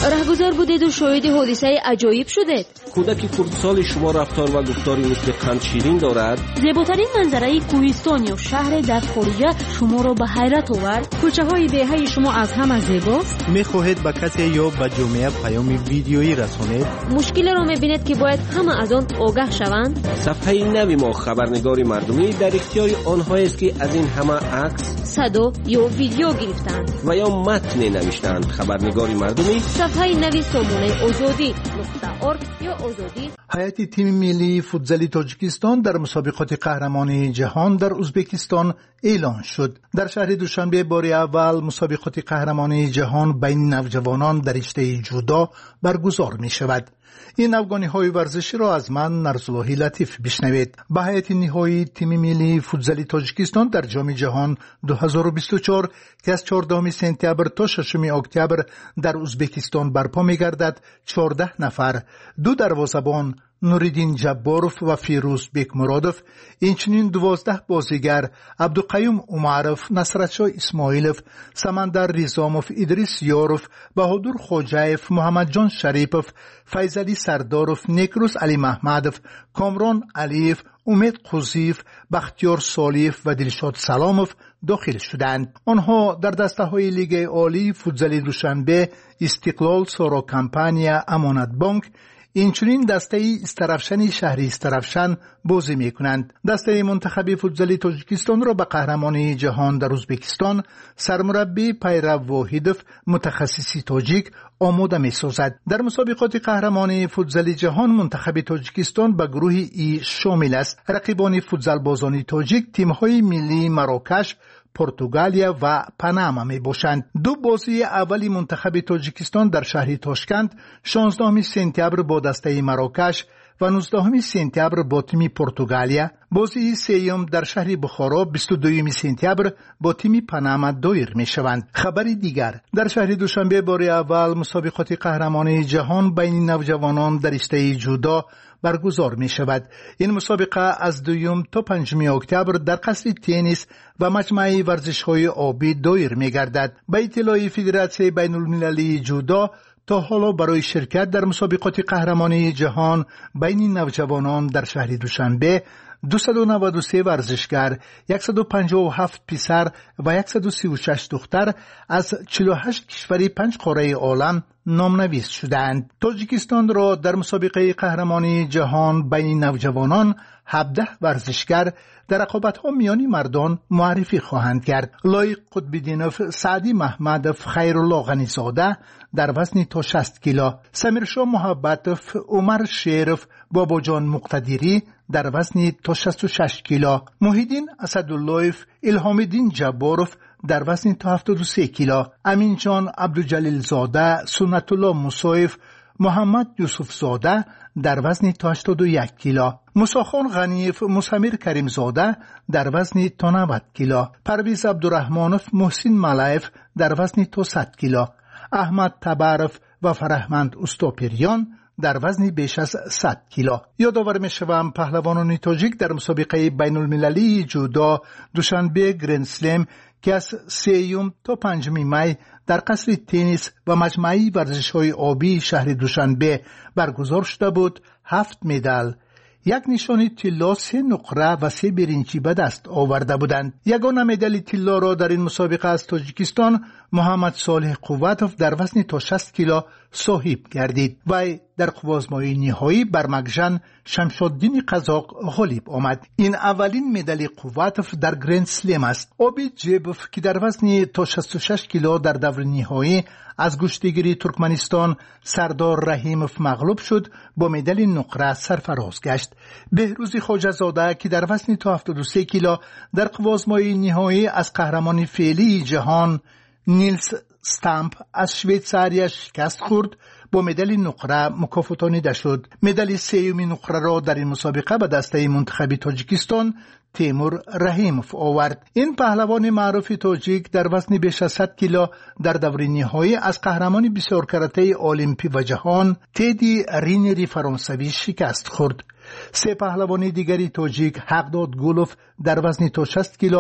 Speaker 13: رهگذر بودید و شاهد حادثه عجایب شدید.
Speaker 11: کودک خردسال شما رفتار و گفتاری مثل قند شیرین دارد.
Speaker 13: زیباترین منظره کوهستان یا شهر در خارجه شما را به حیرت آورد.
Speaker 3: کوچه های دهه شما از همه زیباست.
Speaker 19: میخواهید به کسی یا به جامعه پیام ویدیویی رسانید؟
Speaker 13: مشکل را میبینید که باید همه از آن آگاه شوند.
Speaker 11: صفحه نوی ما خبرنگار مردمی در اختیار آنهایی است که از این همه عکس،
Speaker 13: صدا یا ویدیو گرفتند
Speaker 11: و یا متن نوشتند. خبرنگار مردمی
Speaker 13: صفحه نوی سامانه آزادی نقطه ارگ یا آزادی.
Speaker 22: هیئت تیم ملی فوتزالی تاجیکستان در مسابقات قهرمانی جهان در ازبکستان اعلان شد. در شهر دوشنبه بار اول مسابقات قهرمانی جهان بین نوجوانان در رشته جودو برگزار می شود. این افغانی های ورزشی را از من نرسلوهی لطیف بشنوید. به هیئت نهایی تیم ملی فوتزالی تاجیکستان در جام جهان دو هزار و بیست و چهار که از چهاردهم سپتامبر تا ششم اکتبر در ازبکستان برپا می‌گردد چهارده نفر، دو دروازه‌بان نوریدین جباروف و فیروز بیک مرادوف، اینچنین دوازده بازیگر عبدالقیوم عمرов، نصرتشاه اسماعیلوف، سمندر ریزاموف، ادریس یاروف، بهادر خوجایف، محمد جان شریپوف، فیضعلی سرداروف، نیکروز علی محمدوف، کامران علیف، امید قوزیف، بختیار سالیف و دلشاد سلاموف داخل شدند. آنها در دسته های لیگ عالی فوتزالی دوشنبه، استقلال، سارا کمپانیا، امانت بانک، اینچنین دسته استرافشن شهری استرافشن بازی می کنند. دسته منتخب فوتزالی تاجیکستان را به قهرمانی جهان در ازبکستان سرمربی پیرو واحدوف متخصصی تاجیک آماده می سازد. در مسابقات قهرمانی فوتزالی جهان منتخب تاجیکستان به گروه ای شامل است. رقیبان فوتزال بازانی تاجیک تیم‌های ملی مراکش، پرتغالیا و پاناما می باشند. دو بازی اولی منتخب تاجیکستان در شهر تاشکند شانزدهم سپتامبر با دسته مراکش و نوزدهم سپتامبر با تیم پرتغالیا، بازی سوم در شهر بخارا بیست و دوم سپتامبر با تیم پاناما دایر می شوند. خبر دیگر، در شهر دوشنبه بار اول مسابقات قهرمانی جهان بین نوجوانان در رشته جودو برگزار می شود. این مسابقه از دوم تا پنجم اکتبر در قصر تنیس و مجمع ورزش‌های آبی دایر می گردد. به اطلاع فدراسیون بین المللی جودو تا حالا برای شرکت در مسابقات قهرمانی جهان بین نوجوانان در شهر دوشنبه دویست و نود و سه ورزشگر، صد و پنجاه و هفت پسر و صد و سی و شش دختر از چهل و هشت کشور پنج قاره عالم نامنویس شدند. تاجیکستان را در مسابقه قهرمانی جهان بین نوجوانان هفده ورزشگر در رقابت‌ها میانی مردان معرفی خواهند کرد. لایق قطب‌الدینوف، سعدی محمدوف، خیرالله غنی‌زاده در وزن تا شصت کیلو، سمیرشاه محبتوف، عمر شیروف، باباجان مقتدیری در وزن تا شصت و شش کیلو، محیدین اسداللهوف، الهام‌الدین جباروف در وزن تا هفتاد و سه کیلو، امین جان عبدالجلیل زاده، سنت الله موسویف، محمد یوسف زاده در وزن تا هشتاد و یک کیلو، موسیخان غنیف، مسامیر کریم زاده در وزن تا نود کیلو، پرویز عبدالرحمانوف، محسن ملایف در وزن تا صد کیلو، احمد تبارف و فرهمند استوپریان در وزن بیش از صد کیلو. یادآور می‌شوم پهلوانان تاجیک در مسابقه بین المللی جودو دوشنبه گرند سلم که از سوم تا پنجم می در قصر تنیس و مجمع ورزش‌های آبی شهر دوشنبه برگزار شده بود، هفت مدال، یک نشان طلا، سه نقره و سه برنجی به دست آورده بودند. یگانه مدال طلا را در این مسابقه از تاجیکستان محمد صالح قوتوف در وزن تا شصت کیلو صاحب گردید و در قوازمایی نهایی بر مگژن شمشاددین قزاق غالب آمد. این اولین مدال قوتوف در گرند سلم است. عابد جیبوف که در وزن تا شصت و شش کیلو در دور نهایی از گشتگیری ترکمنستان سردار رحیموف مغلوب شد، با مدال نقره سرفراز گشت. بهروز خواجه‌زاده که در وزن تا هفتاد و سه کیلو در قوازمایی نهایی از قهرمان فعلی جهان نیلز استامپ از شویتزاریا شکست خورد، با مدال نقره مکافاتانیده شد. مدال سوم نقره را در این مسابقه به دسته منتخب تاجیکستان تیمور رحیموف آورد. این پهلوان معروف تاجیک در وزن بیش از صد کیلو در دور نهایی از قهرمان بسیار کرته المپی و جهان تدی رینری فرانسوی شکست خورد. سه پهلوان دیگری تاجیک حقداد گولوف در وزن تا شصت کیلو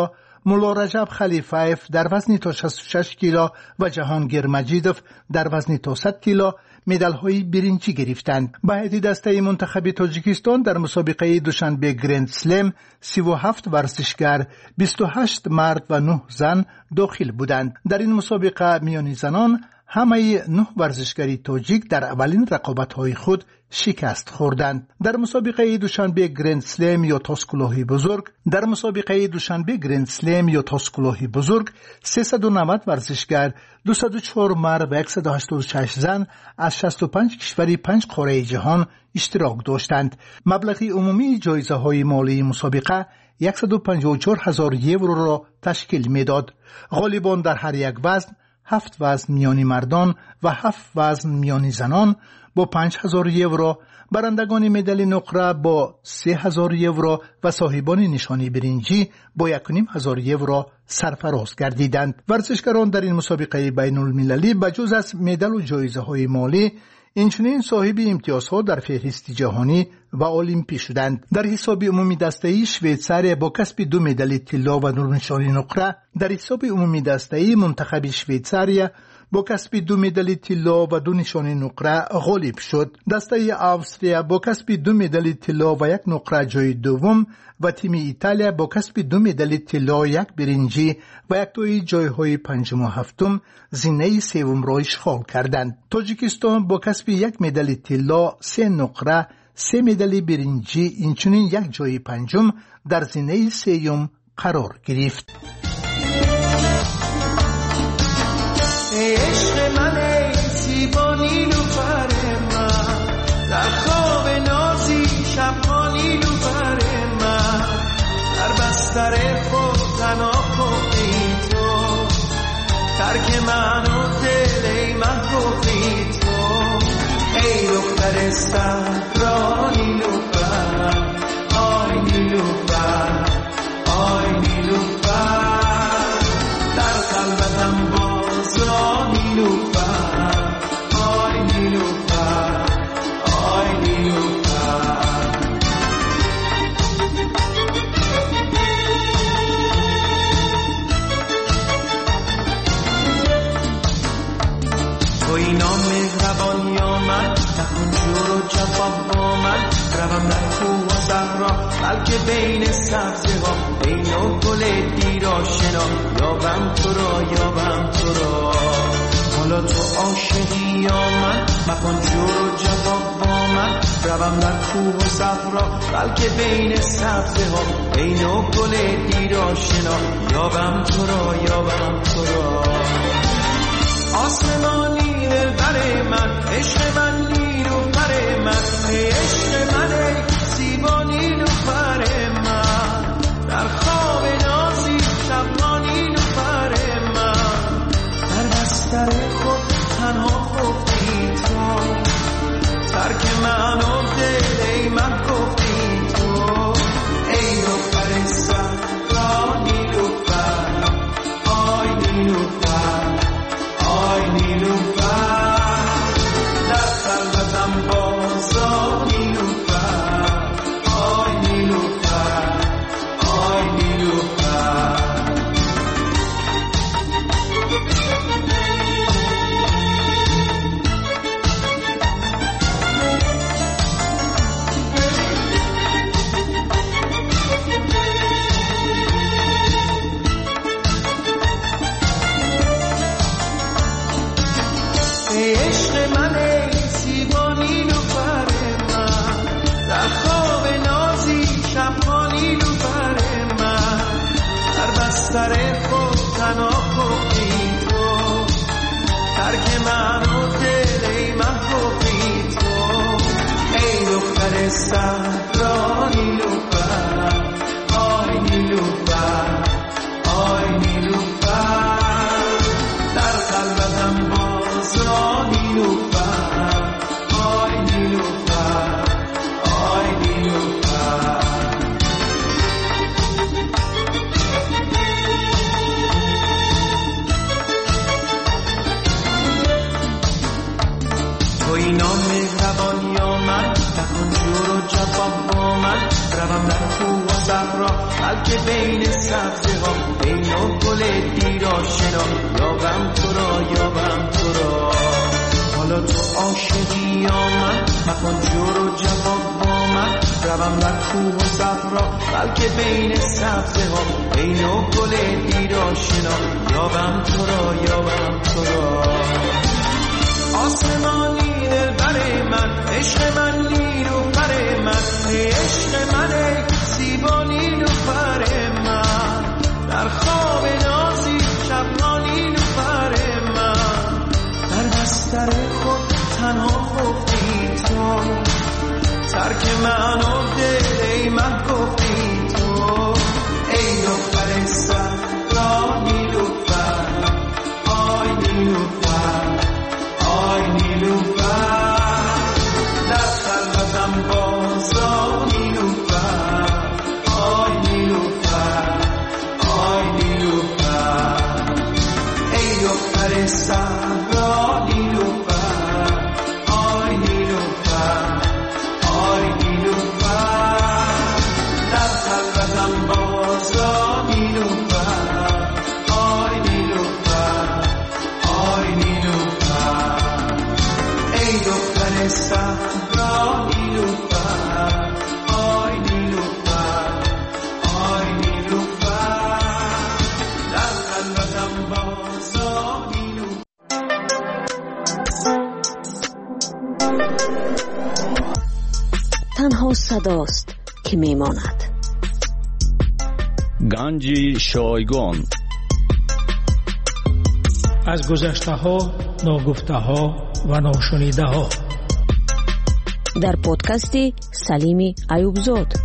Speaker 22: مولا رجب خلیفایف در وزن تا شصت و شش کیلو و جهانگیر مجیدوف در وزن تا صد کیلو مدال های برنجی گرفتند. به هیئت دسته منتخب تاجیکستان در مسابقه دوشنبه گرند سلم سی و هفت ورزشگر، بیست و هشت مرد و نه زن داخل بودند. در این مسابقه میان زنان همه نه ورزشگری تاجیک در اولین رقابت‌های خود شکست خوردند. در مسابقه دوشنبه گرند سلم یا تاسکلاهی بزرگ در مسابقه دوشنبه گرند سلم یا تاسکلاهی بزرگ سیصد و نود ورزشگر، دویست و چهار مرد و صد و هشتاد و شش زن از شصت و پنج کشور پنج قاره جهان اشتراک داشتند. مبلغ عمومی جایزه‌های مالی مسابقه صد و پنجاه و چهار هزار یورو را تشکیل می‌داد. غالبان در هر یک وزن، هفت وزن میانی مردان و هفت وزن میانی زنان با پنج هزار یورو، برندگان مدال نقره با سه هزار یورو و صاحبان نشانی برنجی با یک و نیم هزار یورو سرفراز گردیدند. ورزشکاران در این مسابقه بین المللی بجز از مدال و جایزه های مالی اینچنین صاحب امتیازها در فهرست جهانی و المپی شدند. در حساب عمومی دسته‌ای شویتساریا با کسب دو مدال طلا و دو نشانی نقره، در حساب عمومی دسته‌ای منتخب شویتساریا با کسب دو مدال طلا و دو نشانی نقره غالب شد. دسته استرالیا با کسب دو مدال طلا و یک نقره جای دوم و تیم ایتالیا با کسب دو مدال طلا، یک برنجی و یک تای جایهای پنجم و هفتم زینه سوم را اشغال کردند. تاجیکستان با کسب یک مدال طلا، سه نقره، سه مدال برنجی، اینچنین یک جای پنجم در زینه سوم قرار گرفت.
Speaker 10: ای عشق من، ای زیبا نیلوفر من، در خواب نازی شبها نیلوفر من، در بستر خود تنها خوابی تو، ترک من و دل ای محبوبی تو. ای دختر صحرا نیلوفر، آی نیلوفر، آی نیلوفر، در قلبتم بازا نیلوفر، آی نیلوفر، آی نیلوفر. توی نام مهربان یا من، نکن جور و جفا با من، روم در کوه و صحرا بلکه بین سبزه ها، بین و گل دیر آشنا، یابم تو را، یابم تو را. حالا تو عاشقی یا من، مکن جور و جفا با من، روم در کوه و صحرا بلکه بین سبزه ها، بین و گل دیر آشنا، یابم تو را، یابم تو را. آسمانی دلبر من، عشق من نیلوفر من، ای عشق من، ای زیبا نیلوفر من، در خواب نازی شبها نیلوفر من، در بستر خود تنها خوابی تو، ترک من و دل ای من گفتی تو. ای دختر صحرا نیلوفر، آی نیلوفر، آی نیلوفر، در قلبتم بازا نیلوفر، آی نیلوفر، آی نیلوفر. ای عشق من، ای زیبا نیلوفر من، در خواب نازی شبها نیلوفر من، در بستر خود تنها خوابی تو، ترک من و دل ای محبوبی تو. ای دختر صحرا نیلوفر، آی نیلوفر، آی نیلوفر، در قلبتم بازا نیلوفر، آی نیلوفر، آی نیلوفر. توی نام مهربان یا من، نکن جور و جفا با من، روم در کوه و صحرا بلکه بین سبزه ها، بین و گل دیر آشنا یابم تو را یابم تو را حالا تو عاشقی یا من مکن جور و جواب با من روم در کوه و صحرا بلکه بین سبزه ها بین و گل دیر آشنا یابم تو را یابم تو را آسمانی دل بر من عشق من نیلوفر من عشق من زیبا نیلوفر من در خواب نازی شبها نیلوفر من در بستر خود تنها خفتی تو ترک من و دل ای من گفتی تو ای دختر صحرا نیلوفر آی نیلوفر آی نیلوفر در خلوتم بازا نیلوفر آی نیلوفر آی نیلوفر ای دختر صحرا نیلوفر آی نیلوفر آی نیلوفر در خلوتم بازا نیلوفر آی نیلوفر آی نیلوفر ای دختر صحرا نیلوفر آی نیلوفر آی نیلوفر در خلوتم بازا نیلوفر
Speaker 13: تنها صداست که میماند.
Speaker 5: گنج شایگان
Speaker 16: از گذشته ها، ناگفته ها و ناشنیده ها
Speaker 13: در پادکست سلیم ایوبزاد.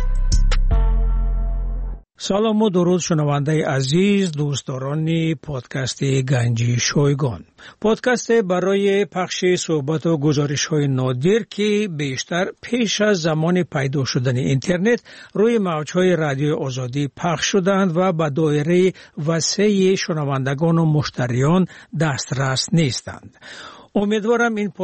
Speaker 16: سلام و درود شنونده عزیز دوستداران پادکست گنج شایگان. پادکست برای پخش صحبت و گزارش های نادر که بیشتر پیش از زمان پیدا شدن اینترنت روی موجهای رادیوی آزادی پخش شدند و به دایره وسیع شنوندگان و مشتریان دسترس نیستند. امیدوارم این